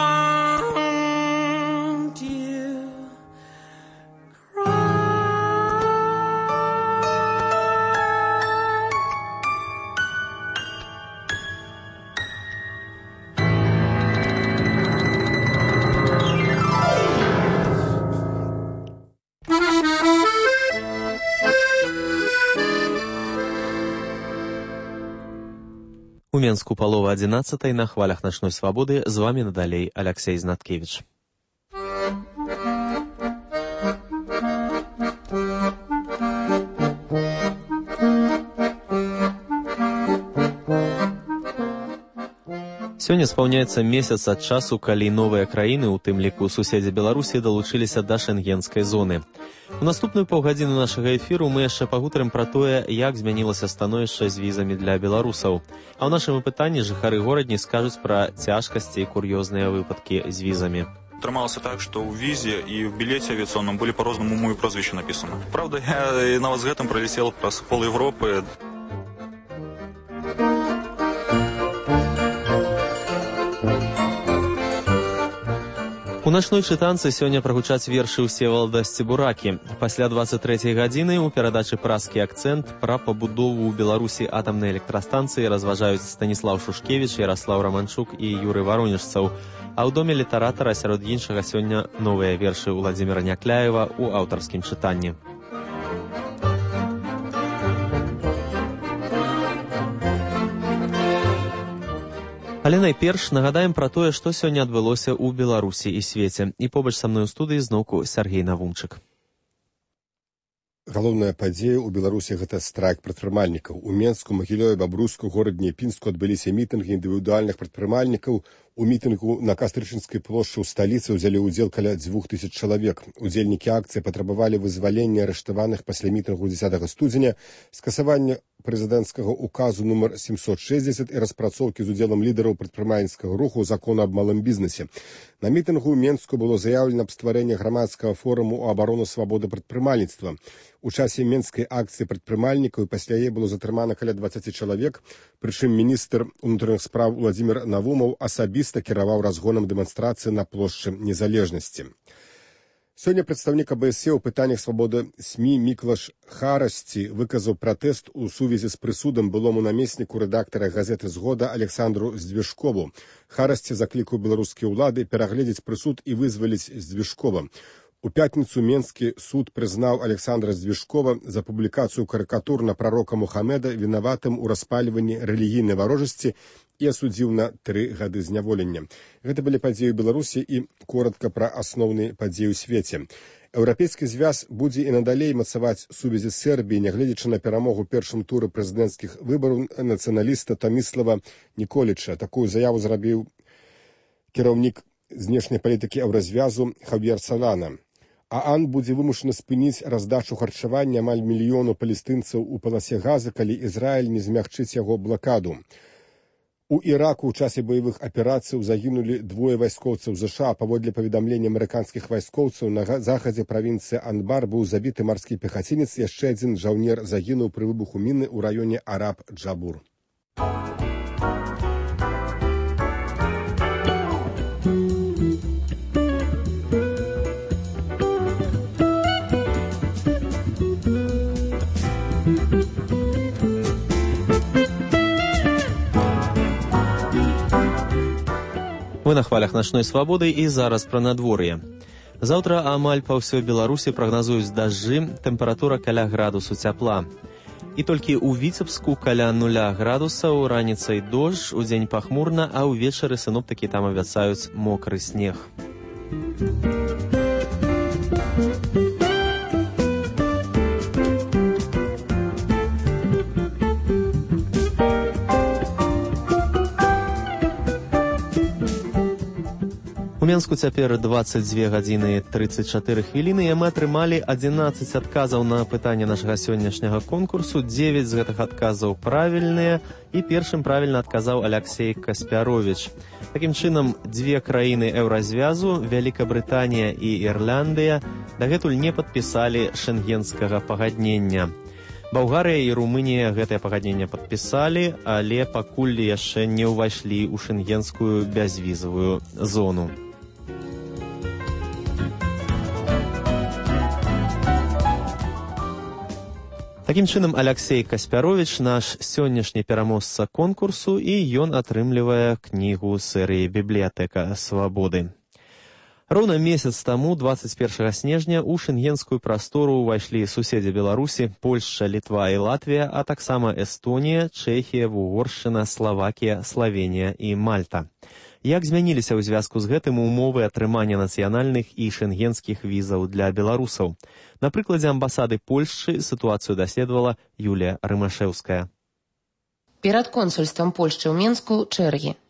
У Менску палова адзінаццатай на хвалях начной свабоды. З вамі надалей Алексей Знаткевич. Сёння спаўняецца месяц ад часу, калі новыя краіны, у тым ліку суседзі Беларусі, далучыліся да шэнгенскай зоны. У наступную паўгадзіну нашага эфіру мы яшчэ пагутарым пра тое, як змянілася становішча з візамі для беларусаў. А ў нашым апытанні жыхары горадні скажуць пра цяжкасці і кур'ёзныя выпадкі з візамі. Атрымалася так, што ў візе і ў білеце авіяцыйным былі па-рознаму моё прозвішча напісана. Правда, я нават з гэтым пралецел праз пол Европы. У начной чытанцы сёння прагучаць вершы Всевалада Сцебуракі. Пасля дваццаць трэцяй гадзіны ў перадачы «Празкі акцэнт» пра пабудову ў Беларусі атамнай электрастанцыі разважаюць Станіслаў Шушкевіч, Яраслаў Раманчук і Юрый Варонежцаў. А ў доме літаратара сярод іншага сёння новыя вершы Уладзіміра Някляева ў аўтарскім чытанні. Але найперш нагадаем пра тое, што сёння адбылося ў Беларусі і свеце. І побач са мной у студыі зноўку Сяргей Навумчык. Галоўная падзея ў Беларусі – гэта страйк прадпрымальнікаў. У Менску, Магілёве, Бабруйску, горадні Пінску адбыліся мітынгі індывідуальных прадпрымальнікаў. У мітынгу на Кастрычынскай плошчы ў сталіцы ўзялі ўдзел каля дзвюх тысяч чалавек. Удзельнікі акцыі патрабавалі вызвалення арыштаваных пасля мітынгу дзесятага студзеня, скасавання прэзідэнцкага указу нумар сямсот шэсцьдзесят і распрацоўкі з удзелам лідараў прадпрымальніцкага руху закону аб малым бізнесе. На мітынгу ў Менску было заяўлена аб стварэнні грамадскага форуму ў абарону свабоды прадпрымальніцтва. У часе менскай акцыі прадпрымальнікаў і пасля яе было затрымана каля дваццаць чалавек, прычым міністр унутраных спраў Уладзімір Навумаў асабіста кіраваў разгонам дэманстрацыі на плошчы Незалежнасці. Сёння прадстаўнік а бэ эс е ў пытаннях свабоды СМІ Міклаш Харасці выказаў пратэст у сувязі з прысудам былому намесніку рэдактара газеты «Згода» Александру Здвижкову. Харасці заклікаў беларускія ўлады перагледзець прысуд і вызваліць Здвижкова. У пятніцу Менскі суд прызнаў Александра Здвижкова за публікацыю карыкатур на прарока Мухамеда вінаватым у распальванні рэлігійнай варожасці і асудзіў на тры гады зняволення. Гэта былі падзеі ў Беларусі і коратка пра асноўныя падзеі ў свеце. Еўрапейскі звяз будзе і надалей мацаваць сувязі з Сербіяй, нягледзячы на перамогу ў першым туры прэзідэнцкіх выбараў нацыяналіста Таміслава Ніколіча. Такую заяву зрабіў кіраўнік знешняй палітыкі еўразвязу Хавьер Салана. ААН будзе вымушана спыніць раздачу харчавання амаль мільёну палестынцаў у паласе Газы, калі Ізраіль не змягчыць яго блакаду. У Іраку ў часе баявых аперацыяў загінулі двое вайскоўцаў ЗША. Паводле паведамлення амерыканскіх вайскоўцаў, на захадзе правінцыі Анбар быў забіты марскі пехацінец, яшчэ адзін жаўнер загінуў пры выбуху міны ў раёне Араб-Джабур. Мы на хвалях начной свабоды і зараз пра надвор'е. Заўтра амаль па ўсёй Беларусі прагназуюць дажджы, тэмпература каля градусу цяпла. І толькі ў Віцебску каля нуля градусаў, раніцай дождж, удзень пахмурна, а ўвечары сіноптыкі там абяцаюць мокры снег. У Менску цяпер дваццаць дзве гадзіны трыццаць чатыры хвіліны, і мы атрымалі адзінаццаць адказаў на пытанне нашага сённяшняга конкурсу. дзевяць з гэтых адказаў правільныя, і першым правільна адказаў Аляксей Каспяровіч. Такім чынам, дзве краіны еўразвязу, Вялікабрытанія і Ірляндыя, дагэтуль не падпісалі шэнгенскага пагаднення. Балгарыя і Румынія гэтае пагадненне падпісалі, але пакуль яшчэ не ўвайшлі ў шэнгенскую бязвізавую зону. Такім чынам, Аляксей Каспяровіч наш сённяшні пераможца конкурсу, і ён атрымлівае кнігу серыі «Бібліятэка свабоды». Роўна месяц таму, дваццаць першага снежня, у шэнгенскую прастору ўвайшлі суседзі Беларусі, Польшча, Літва і Латвія, а таксама Эстонія, Чэхія, Угоршчына, Славакія, Славенія і Мальта. Як змяніліся ў звязку з гэтым умовы атрымання нацыянальных і шэнгенскіх візаў для беларусаў? На прыкладзе амбасады Польшчы сітуацыю даследавала Юлія Рымашэўская. Перад консульствам Польшчы ў Менску чэргі.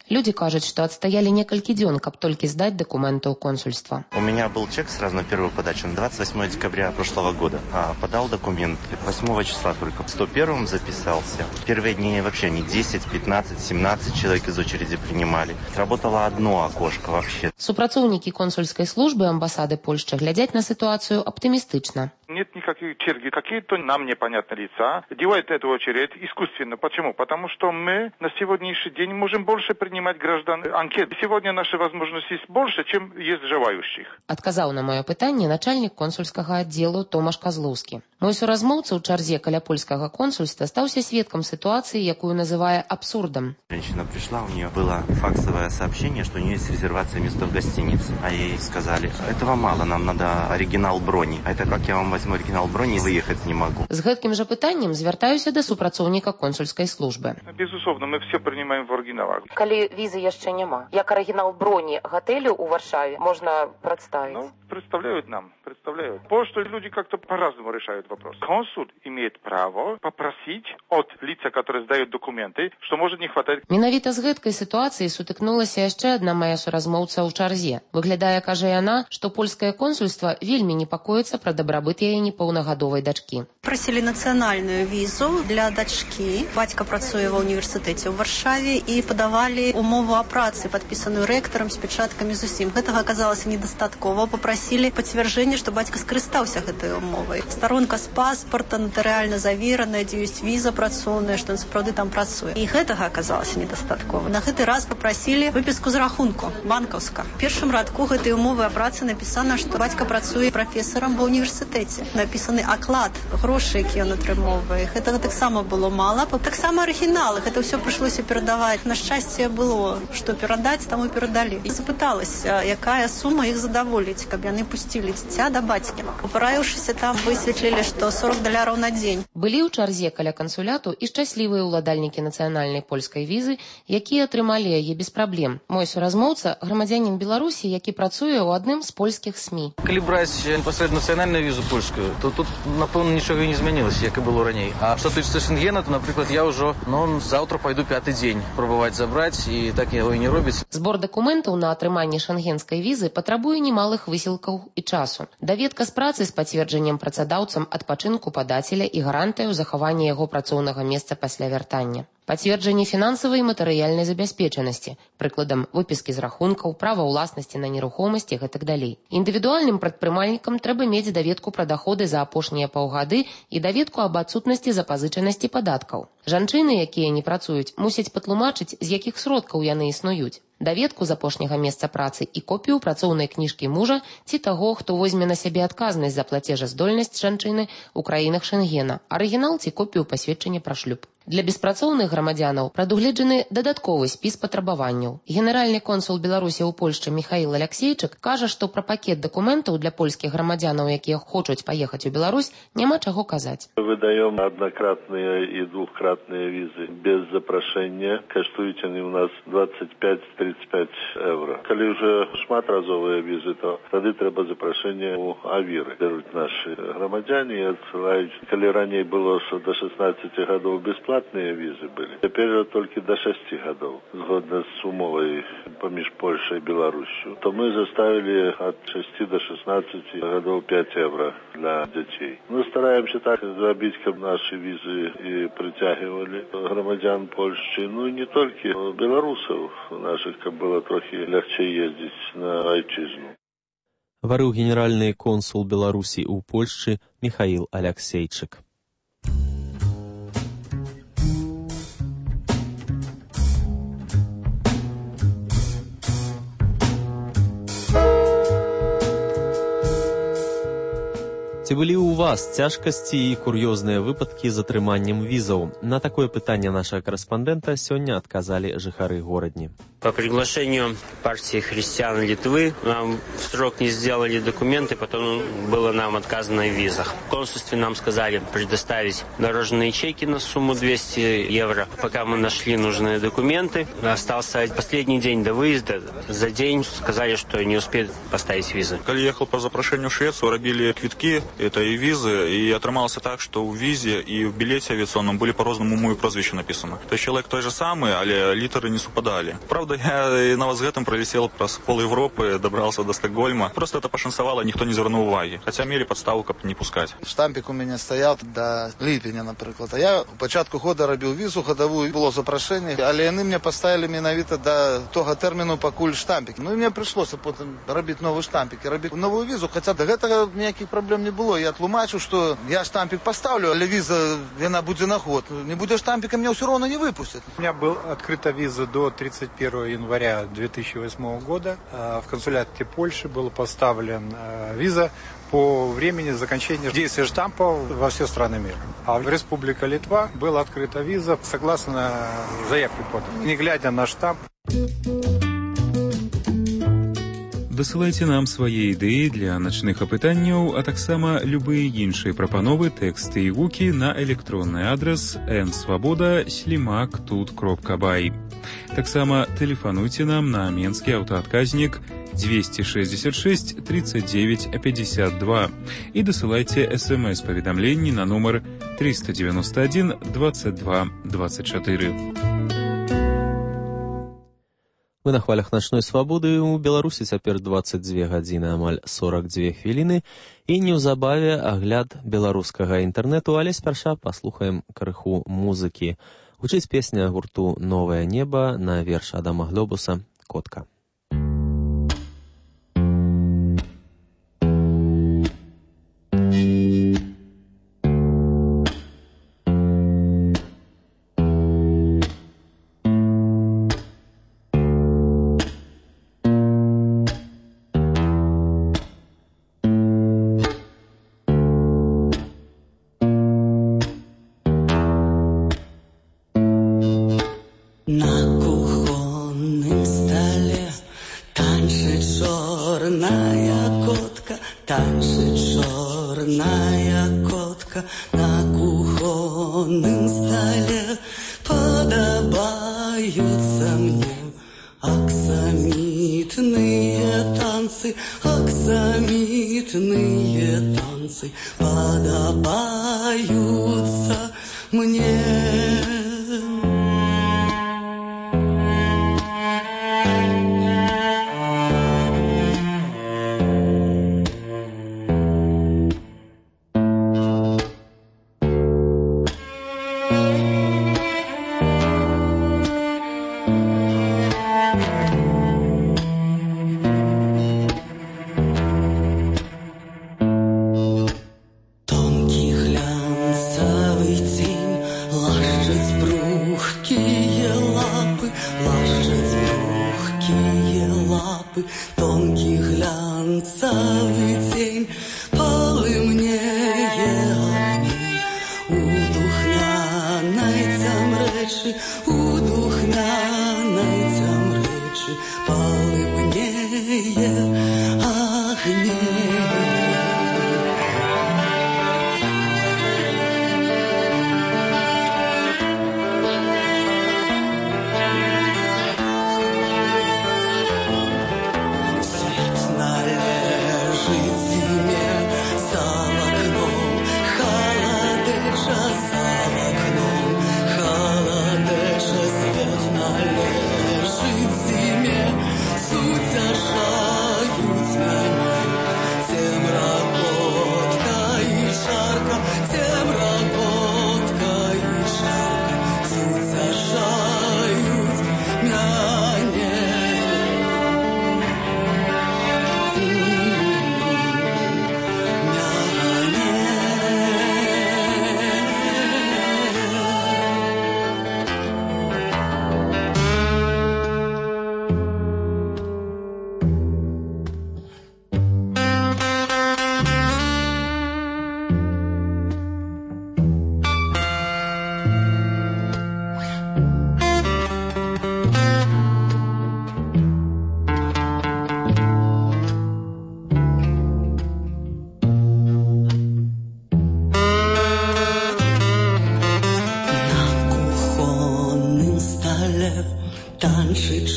Людзі кажуць, што адстаялі некалькі дзён, каб толькі здаць дакументы ў консульства. У меня был чек сразу на первую подачу на двадцать восьмое декабря прошлого года. А подал документы восьмого числа только. В сто первом записался. Первые дни вообще не десять, пятнадцать, семнадцать человек из очереди принимали. Сработало одно окошко вообще. Супрацоўнікі консульскай службы амбасады Польшчы глядзяць на ситуацию оптимистично. Нет никаких черги. Какие-то нам непонятные лица делают эту очередь искусственно. Почему? Потому что мы на сегодняшний день можем больше принимать граждан анкет. Сегодня наши возможности есть больше, чем есть желающих. Адказаў на маё пытанне начальник консульскага аддзелу Томаш Казлоўскі. Мой суразмоўца ў чарзе каля польскага консульства стаўся сведкам ситуации, якую называе абсурдом. Женщина пришла, у нее было факсовое сообщение, что у нее есть резервация места в гостинице. А ей сказали, этого мало, нам надо оригинал брони. А это как я вам возьму оригинал брони и выехать не могу. З гэткім жа пытаннем звяртаюся да супрацоўніка консульскай службы. Безусловно, мы все принимаем в оригиналах. Калі візы яшчэ няма, як оригинал броні готелю у Варшаве можна представить? Ну, представляют нам, представляют. Потому люди как-то по-разному решают вопрос. Консул имеет право попросить от лица, которое сдает документы, что может не хватать. Менавіта з гэткай сітуацыяй сутыкнулася яшчэ адна мая суразмоўца ў чарзе. Выглядае, кажа яна, што польскае консульства вельмі непакоіцца пра дабрабыт яе непаўнагадовай дачкі. Просили национальную визу для дочки. Батька працуе ва універсітэце ў Варшаве і подавали умову о працы, подписанную ректором с печатками з усім. Гэтага аказалася недастаткова. Попросили подтверждение, что батька скарыстаўся гэтай умовай. Сторонка з паспорта нотарыяльна завераная, дзе ёсць віза працоўная, што ён сапраўды там працуе. І гэтага аказалася недастаткова. На гэты раз попросили выпіску з рахунку банкаўска. В першым радку гэтай умовы о працы написано, што батька працуе профессором ва універсітэце. Написаны оклад, грошы, які ён атрымоўвае. Гэтага таксама было мала. Таксама арыгіналы. Гэта ўсё прыйшлося перадаваць. На шчасце было, што перадаць, таму перадалі. І запыталася, якая сума іх задаволіць, каб яны пусцілі дзіця да бацькі. Папараіўшыся там, высветлілі, што сорок даляраў на дзень. Былі ў чарзе каля кансуляту і шчаслівыя ўладальнікі нацыянальнай польскай візы, якія атрымалі яе без праблем. Мой суразмоўца грамадзянін Беларусі, які працуе ў адным з польскіх СМІ. Калі браць непасрэдна нацыянальную візу польскую, то тут, напэўна, нічога і не змянілася, як і было раней. А што тычыцца Шенгена, то, напрыклад, я ўжо, ну, заўтра пайду пяты дзень пробаваць забраць, і так яго і не робіць. Збор дакументаў на атрыманне шенгенскай візы патрабуе немалых высілкаў і часу. Даведка з працы з пацверджаннем працадаўцам адпачынку падацеля і гарантыяў захавання яго працоўнага месца пасля вяртання. Пацверджанне фінансавай і матэрыяльнай забяспечанасці, прыкладам выпіскі з рахункаў, права ўласнасці на нерухомасць і гэтак далей. Індывідуальным прадпрымальнікам трэба мець даведку пра даходы за апошнія паўгады і даведку аб адсутнасці запазычанасці падаткаў. Жанчыны, якія не працуюць, мусяць патлумачыць, з якіх сродкаў яны існуюць. Даведку з апошняга месца працы і копію працоўнай кніжкі мужа ці таго, хто возьме на сябе адказнасць за плацежаздольнасць жанчыны ў краінах Шенгена, арыгінал ці копію пасведчання пра шлюб. Для беспрацоўных грамадзянаў прадугледжаны дадатковы спіс патрабаванняў. Генеральны консул Беларусі ў Польшчы Михаил Алексейчык кажа, што пра пакет дакументаў для польскіх грамадзянаў, якія хочуць паехаць у Беларусь, няма чаго казаць. Выдаем однократные и двухкратные визы без запрашэння. Каштуюць яны у нас двадцать пять - тридцать пять евро. Калі уже шматразовыя визы, то тады трэба запрашэнне у авіры. Беруць нашы грамадзяне і адсылаюць. Калі раней было, што до шестнадцати гадоў бесплатно, визы были. Теперь только до шести годов, згодно с умовой поміж Польшей и Беларусью, то мы заставили от шести до шестнадцати годов пять евро для детей. Мы стараемся так забить, как наши визы и притягивали громадян Польши, ну и не только белорусов наших, как было трохи легче ездить на отчизну. Говорил генеральный консул Беларуси у Польши Михаил Алексейчик. Ці былі ў вас цяжкасці і кур'ёзныя выпадкі з атрыманнем візаў? На такое пытанне нашага корэспандэнта сёння адказалі жыхары горадні. По приглашению партии христиан Литвы нам в срок не сделали документы, потом было нам отказано в визах. В консульстве нам сказали предоставить дорожные чеки на сумму двести евро. Пока мы нашли нужные документы, остался последний день до выезда. За день сказали, что не успеют поставить визы. Когда ехал по запрошению в Швецию, робили квитки этой визы, и атрымалася так, што ў візе і ў білеце авіяцыйным былі па-рознаму мое прозвішча напісана. То есть чалавек той же самы, але літары не супадалі. Правда, я нават з гэтым пролетел праз пол Европы, добрался до Стокгольма. Просто это пошансовало, никто не звернуў уваги. Хотя мели подставу, каб не пускать. Штампик у меня стоял до липеня, например. А я у початку года робил визу ходовую, было запрошение, але яны мне поставили менавіта до того термину, покуль штампик. Ну и мне пришлось потом робить новый штампик и робить новую визу, хотя до этого никаких проблем не было. Я тлумачу, что я штампик поставлю, але виза, она будет на ход. Не будет штампика, меня все равно не выпустят. У меня была открыта виза до тридцать первого января две тысячи восьмого года. В консуляте Польши была поставлена виза по времени заканчивания действия штампа во все страны мира. А в Республике Литва была открыта виза согласно заявке поданной, не глядя на штамп. Дасылайце нам свае ідэі для начных апытанняў, а таксама любыя іншыя прапановы, тэксты і гукі на электронны адрас эн свабода слімак тут кропка бай. Таксама тэлефануйце нам на менскі аўтаадказнік двести шестьдесят шесть тридцать девять пятьдесят два і дасылайце смс-паведамленні на нумар триста девяносто один двадцать два двадцать четыре. Мы на хвалях начной свабоды. У Беларусі цяпер двадцать две гадзіны амаль сорок две хвіліны і неўзабаве агляд беларускага інтэрнэту, але спярша паслухаем крыху музыкі. Гучыць песня гурту «Новае неба» на верш Адама Глобуса «Котка». Танчить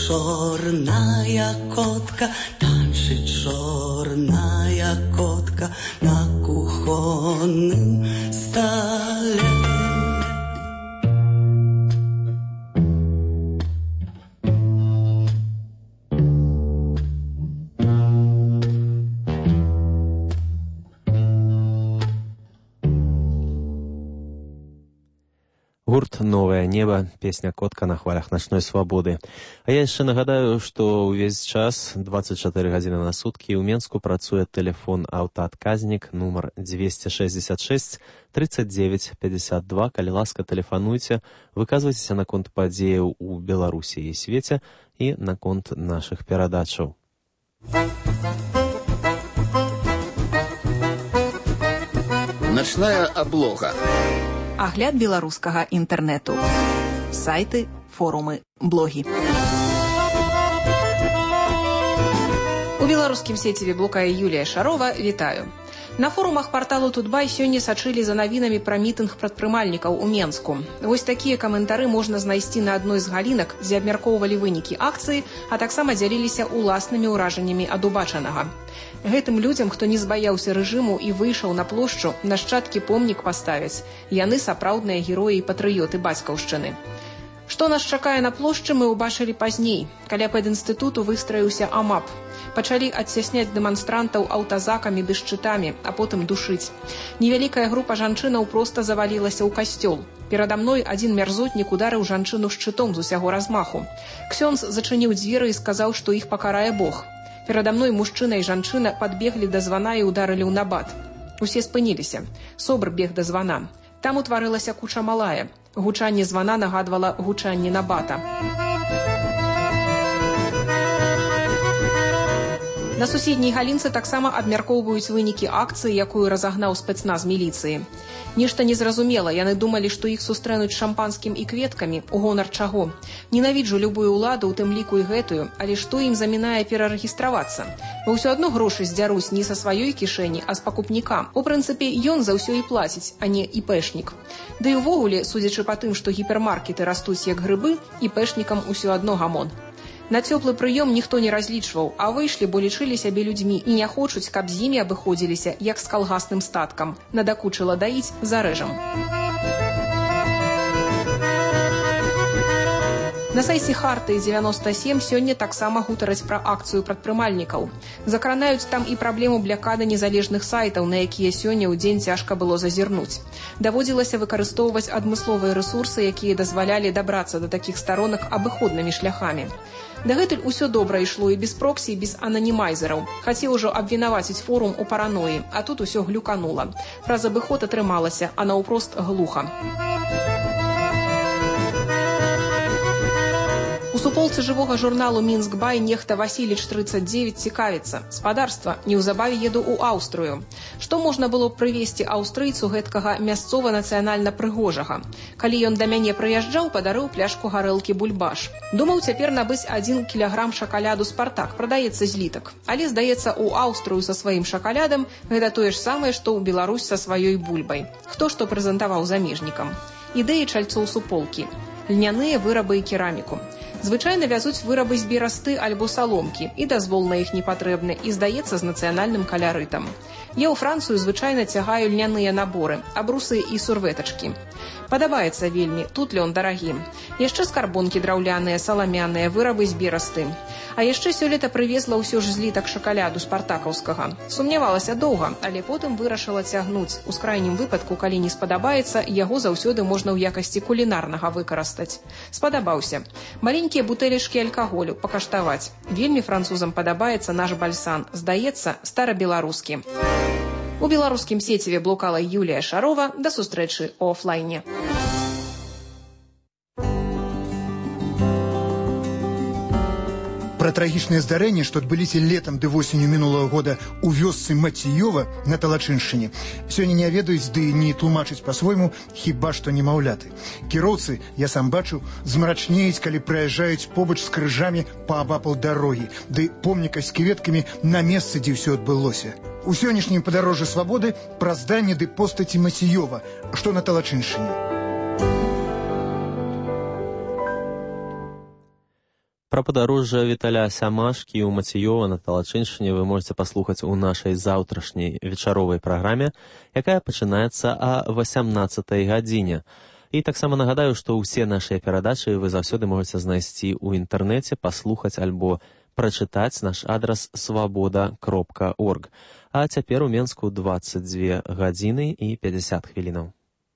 чорная котка, танчить чорная котка на кухонном сонным стали. Гурт «Новое небо», песня «Котка» на хвалях ночной свабоды. А я яшчэ нагадаю, што ўвесь час, двадцать четыре гадзіны на суткі, ў Менску працуе тэлефон аўтаадказнік нумар двести шестьдесят шесть тридцать девять пятьдесят два. Калі ласка, тэлефануйце, выказвайцеся наконт падзеяў у Беларусі і свеце і наконт нашых перадачаў. Начная облога. Агляд беларускага інтэрнэту. Сайты, форумы, блогі. У беларускім сеціве блукае Юлія Шарова. Вітаю. На форумах парталу Тутбай сёння сачылі за навінамі пра мітынг прадпрымальнікаў у Менску. Вось такія каментары можна знайсці на адной з галінак, дзе абмяркоўвалі вынікі акцыі, а таксама дзяліліся уласнымі ўражаннямі ад убачанага. Гэтым людзям, хто не збаяўся рэжыму і выйшаў на плошчу, нашчадкі помнік паставяць. Яны сапраўдныя героі і патрыёты бацькаўшчыны. Што нас чакае на плошчы, мы ўбачылі пазней. Каля педінстытуту выстраіўся АМАП. Пачалі адцясняць дэманстрантаў аўтазакамі ды шчытамі, а потым душыць. Невялікая група жанчынаў проста завалілася ў касцёл. Перада мной адзін мярзотнік ударыў жанчыну шчытом з усяго размаху. Ксёндз зачыніў дзверы і сказаў, што іх пакарае Бог. Перада мной мужчына і жанчына падбеглі да звана і ударылі ў набат. Усе спыніліся. Собр бег да звана. Там утварылася куча малая. Гучанне звана нагадвала гучанне набата. На суседняй галінцы таксама абмяркоўваюць вынікі акцыі, якую разагнаў спецназ міліцыі. Нешта незразумела, яны думалі, што іх сустрэнуць шампанскім і кветкамі, у гонар чаго. Ненавіджу любую ўладу, у тым ліку і гэтую, але што ім замінае перарэгістравацца? Бо ўсё адно грошы здзяруць не са сваёй кішэні, а з пакупніка. У прынцыпе, ён за ўсё і плаціць, а не іпэшнік. Ды і ўвогуле, судзячы па тым, што гіпермаркеты растуць як грыбы, іпэшнікам усё адно гамон. На цёплы прыём ніхто не разлічваў, а выйшлі, бо лічылі сябе людзьмі і не хочуць, каб з імі абыходзіліся, як з калгасным статкам. Надакучыла даіць, зарэжам. На сайце Хартыі дзевяноста сем сёння таксама гутараць пра акцыю прадпрымальнікаў. Закранаюць там і праблему блякады незалежных сайтаў, на якія сёння ў дзень цяжка было зазірнуць. Даводзілася выкарыстоўваць адмысловыя рэсурсы, якія дазвалялі дабрацца да такіх старонак абыходнымі шляхамі. Дагэтуль усё добра ішло і без проксі, і без ананімайзераў. Хацеў ужо абвінаваціць форум у параноі, а тут усё глюканула. Праз абыход атрымалася, а наўпрост глуха. У суполцы жывога журналу «Мінск-Бай» нехта Васіліч тридцать девять цікавіцца. Спадарства, неўзабаве еду ў Аўстрыю. Што можна было б прывезці аўстрыйцу гэткага мясцова-нацыянальна прыгожага? Калі ён да мяне прыязджаў, падарыў пляшку гарэлкі «Бульбаш». Думаў цяпер набыць адзін кілаграм шакаляду «Спартак», прадаецца злітак. Але, здаецца, у Аўстрыю са сваім шакалядам гэта тое ж самае, што ў Беларусь са сваёй бульбай. Хто што прэзентаваў замежнікам? Ідэі чальцоў суполкі. Льняныя вырабы і кераміку. Звычайна вязуць вырабы з берасты альбо саломкі, і дазвол на іх не патрэбны, і здаецца з нацыянальным калярытам. Я ў Францыю звычайна цягаю льняныя наборы, абрусы і сурветачкі. Падабаецца вельмі, тут лён дарагі. Яшчэ скарбонкі драўляныя, саламяныя, вырабы з берасты. А яшчэ сёлета прывезла ўсё ж злітак шакаляду спартакаўскага. Сумнявалася доўга, але потым вырашыла цягнуць. У скрайнім выпадку, калі не спадабаецца, яго заўсёды можна ў якасці кулінарнага выкарыстаць. Спадабаўся. Маленькія бутэлечкі алкаголю пакаштаваць. Вельмі французам падабаецца наш бальсан. Здаецца, старабеларускі. У беларускім сеціве блукала Юлія Шарова. Да сустрэчы ў офлайне. Пра трагічныя здарэнні, што адбыліся летам ды восенню мінулага года ў вёсцы Маціёва на Талачыншчыне, сёння не ведаюць ды не тлумачыць па-свойму, хіба што немаўляты. Кіроўцы, я сам бачыў, змрачнеюць, калі праязджаюць побач з крыжамі паабапал дарогі, ды помніка з кветкамі на месцы, дзе ўсё адбылося. У сённяшнім падарожжы свабоды пра зданне ды постаці Маціёва, што на Талачыншчыне. Пра падарожжа Віталя Сямашкі ў Мацыёва на Талачыншчыне вы можете паслухаць у нашай заўтрашняй вечаровай праграме, якая пачынаецца а васямнаццатай гадзіне. І таксама нагадаю, што ўсе нашыя перадачы вы заўсёды можаце знайсці ў інтэрнэце, паслухаць альбо прачытаць наш адрас свабода кропка орг. А цяпер у Менску дваццаць дзве гадзіны і пяцьдзясят хвілінаў.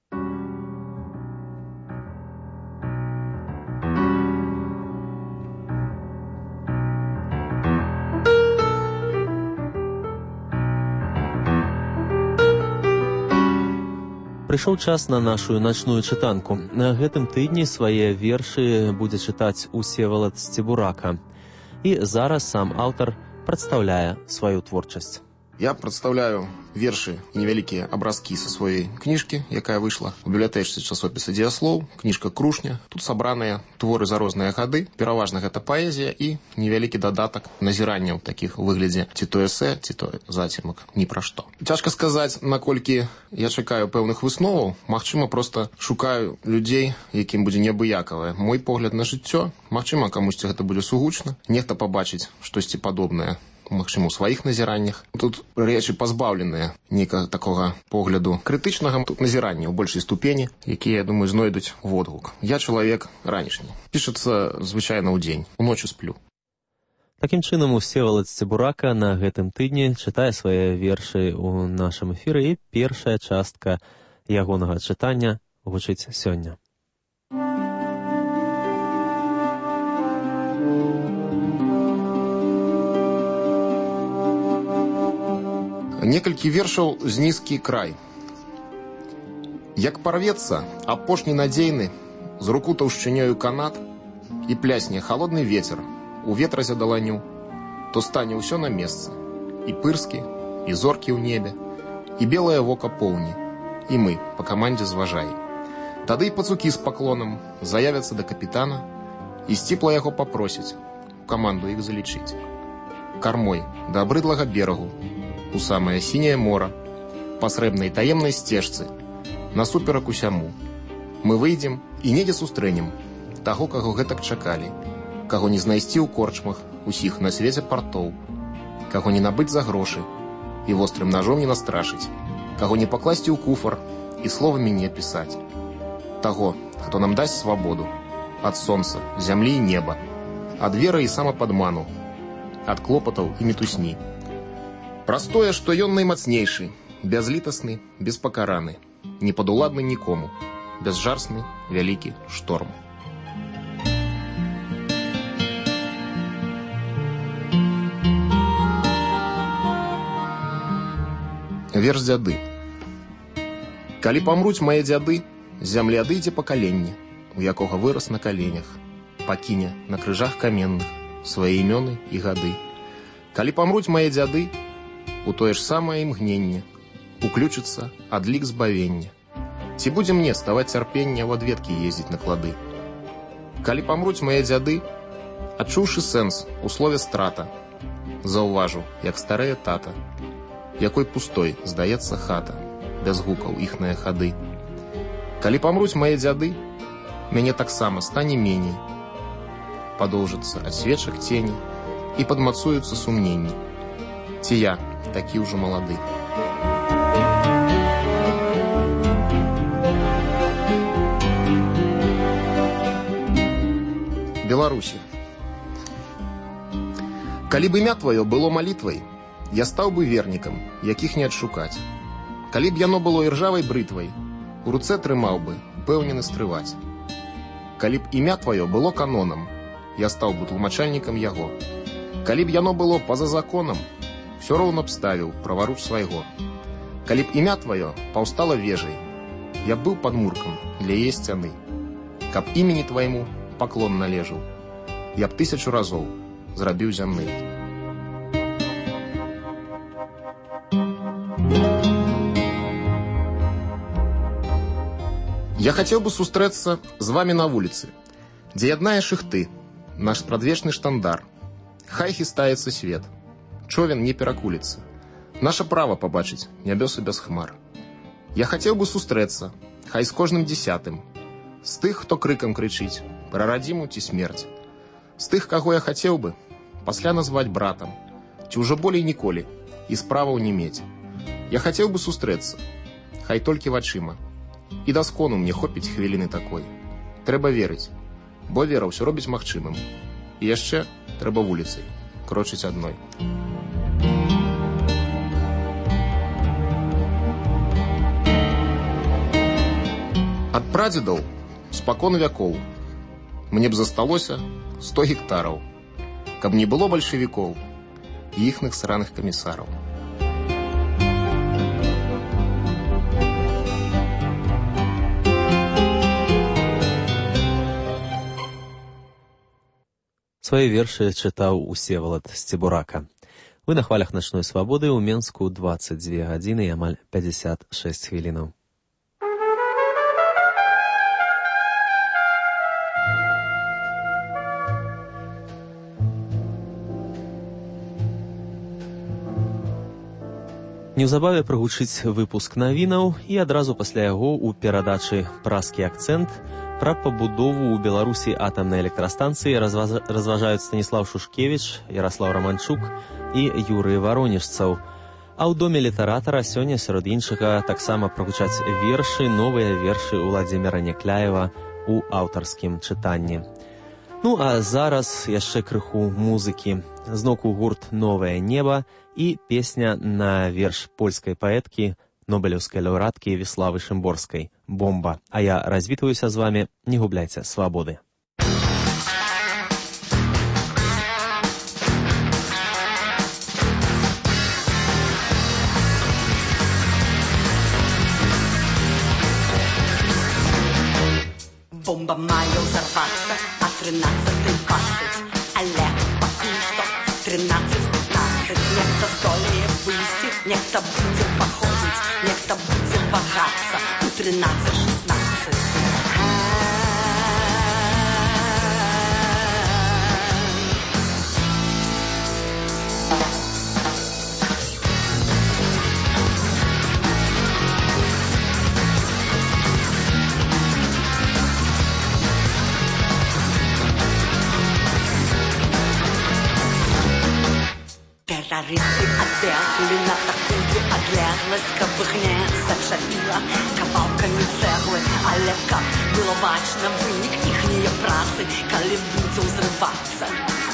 Прыйшоў час на нашу начную чытанку. На гэтым тыдні свае вершы будзе чытаць Усевалад Сцебурака. І зараз сам аўтар прадстаўляе сваю творчасць. Я прадстаўляю вершы і невялікія абразкі са сваёй кніжкі, якая выйшла ў бібліятэчцы часопіса «Дзеяслоў», кніжка «Крушня». Тут сабраныя творы за розныя гады. Пераважна гэта паэзія і невялікі дадатак назіранняў такіх у выглядзе ці то эсэ, ці то зацірмак, ні пра што. Цяжка сказаць, наколькі я чакаю пэўных высноваў. Магчыма, проста шукаю людзей, якім будзе неабыякавае мой погляд на жыццё. Магчыма, камусьці гэта будзе сугучна. Нехта пабачыць штосьці падобнае, магчыма, у сваіх назіраннях. Тут рэчы пазбаўленыя нейкага такога погляду крытычнага, тут назірання ў большай ступені, якія, я думаю, знойдуць водгук. Я чалавек ранішні. Пішацца звычайна ў дзень, уночы сплю. Такім чынам, Усевалад Сцебурака на гэтым тыдні чытае свае вершы ў нашым эфіры, і першая частка ягонага чытання гучыць сёння. Некалькі вершаў з нізкі край. Як парвецца апошні надзейны з руку таўшчынёю канат і плясне халодны вецер у ветразе даланю, то стане ўсё на месцы, і пырскі, і зоркі ў небе, і белае вока поўні, і мы па камандзе зважай. Тады і пацукі з паклонам заявяцца да капітана і сціпла яго папросяць у каманду іх залічыць. Кармой да абрыдлага берагу у самае сіняе мора, па срэбнай таемнай сцежцы, насуперак усяму. Мы выйдзем і недзе сустрэнем таго, каго гэтак чакалі, каго не знайсці ў корчмах усіх на свеце партоў, каго не набыць за грошы і вострым ножом не настрашыць, каго не пакласці ў куфар і словамі не пісаць. Таго, хто нам дасць свабоду ад сонца, зямлі і неба, ад веры і самападману, ад клопатаў і мітусні. Праз тое, што ён наймацнейшы, бязлітасны, беспакараны, непадуладны нікому, бязжарсны, вялікі шторм. Верш дзяды. Калі памруць мае дзяды, з зямлі адыдзе пакаленне, у якога вырас на каленях, пакіне на крыжах каменных свае імёны і гады. Калі памруць мае дзяды, у тое ж самае імгненне уключыцца адлік збавення. Ці будзе мне ставаць цярпення ў адведкі ездзіць на клады? Калі памруць мае дзяды, адчуўшы сэнс у слове страта, заўважу, як старэе тата, якой пустой здаецца хата, без гукаў іхныя хады. Калі памруць мае дзяды, мяне таксама стане меней, падоўжыцца ад свечак цені і падмацуюцца сумненні. Ці я такі ўжо малады. Беларусі. Калі б імя тваё было малітвай, я стаў бы вернікам, якіх не адшукаць. Калі б яно было іржавай брытвай, у руцэ трымаў бы, упэўнены стрываць. Калі б імя тваё было канонам, я стаў бы тлумачальнікам яго. Калі б яно было па-за законам, усё роўна б ставіў праваруч свайго. Калі б імя тваё паўстала вежай, я б быў падмуркам для яе сцяны. Каб імені твайму паклон належаў, я б тысячу разоў зрабіў зямны. Я хацеў бы сустрэцца з вамі на вуліцы, дзе яднаеш іх ты, наш спрадвечны штандар. Хай хістаецца свет, човен не перакуліцца. Наша права пабачыць нябёсы без хмар. Я хацеў бы сустрэцца, хай з кожным дзесятым, з тых, хто крыкам крычыць пра радзіму ці смерць. З тых, каго я хацеў бы, пасля назваць братам, ці ўжо болей ніколі, і справаў не мець. Я хацеў бы сустрэцца, хай толькі вачыма. І да скону мне хопіць хвіліны такой. Трэба верыць, бо вера ўсё робіць магчымым. І яшчэ трэба вуліцай, крочыць адной. Ад прадзедаў спакон вякоў мне б засталося сто гектараў, каб не было бальшавікоў і іхных сраных камісараў. Свае вершы чытаў Усевалад Сцебурака. Вы на хвалях начной свабоды ў Менску дваццаць дзве гадзіны і амаль пяцьдзясят шэсць хвілінаў. Неўзабаве прагучыць выпуск навінаў і адразу пасля яго ў перадачы «Празкі акцэнт» пра пабудову ў Беларусі атамнай электрастанцыі разважаюць Станіслав Шушкевіч, Яраслаў Раманчук і Юрый Варонежцаў. А ў доме літаратара сёння сярод іншага таксама прагучаць вершы, новыя вершы Уладзіміра Някляева ў аўтарскім чытанні. Ну а зараз яшчэ крыху музыкі. Зноку гурт «Новае неба» і песня на верш польскай паэткі, нобелеўскай лаўрэаткі Віславы Шымборскай «Бомба». А я развітваюся з вами, не губляйце свабоды. Бомба мае ўзарвацца, а трынаццаць дваццаць, але пакуль што трынаццаць пятнаццаць. Нехта здолее выйсці, нехта будзе паходзіць, нехта будзе вагацца у трынаццаць шестнадцать. Террористы отбегли на такую отлеглость, каб их не зачапила кавалками цеглы. Але как было бачно вынік іхняе працы, калі будзе ўзрывацца.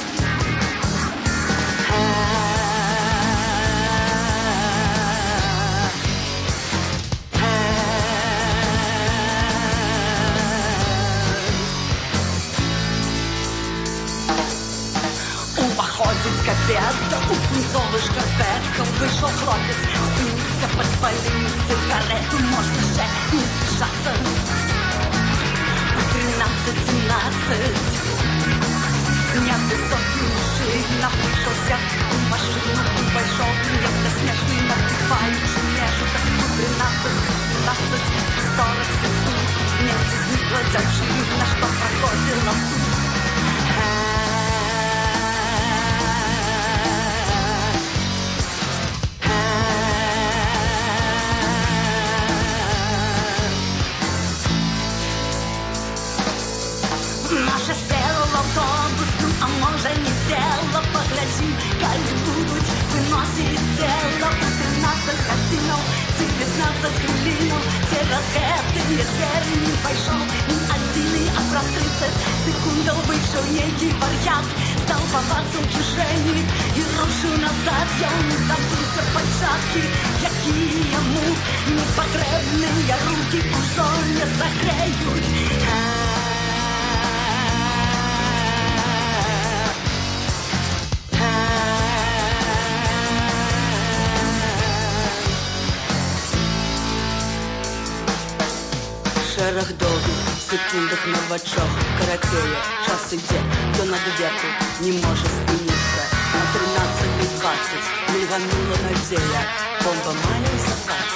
Ходзіць капета у пунцовых шкарпетках, выйшаў хлопец, спыніўся, падпаліў цыгарету, можна ще не спяшацца. У тринадцать семнадцать невысокі мужик напышаўся у машину, пайшоў нехта смешны, напіваючы межу. У тринадцать семнадцать сорок секунд недзе знікла дзяўчына, што праходзіла тут. Наша села в автобус, ну а може не села, поглядим, калі будуть выносить тело. У тринадцать гадзінаў ці пятнадцать хвілінаў цераз гэтыя дзверы не пайшоў ні адзіны, а праз тридцать секундаў выйшаў нейкі вар'ят, стаў хавацца ў кішэні і рушыў назад. Ён забыўся пачаткі, якія яму не патрэбныя, рукі ўжо не сагрэюць. Шэраг доўгіх секундах на вачах карацее, час ідзе, то над веку не можа спыніцца. На тринадцать двадцать мільганула надзея, бомба мае ўзарвацца.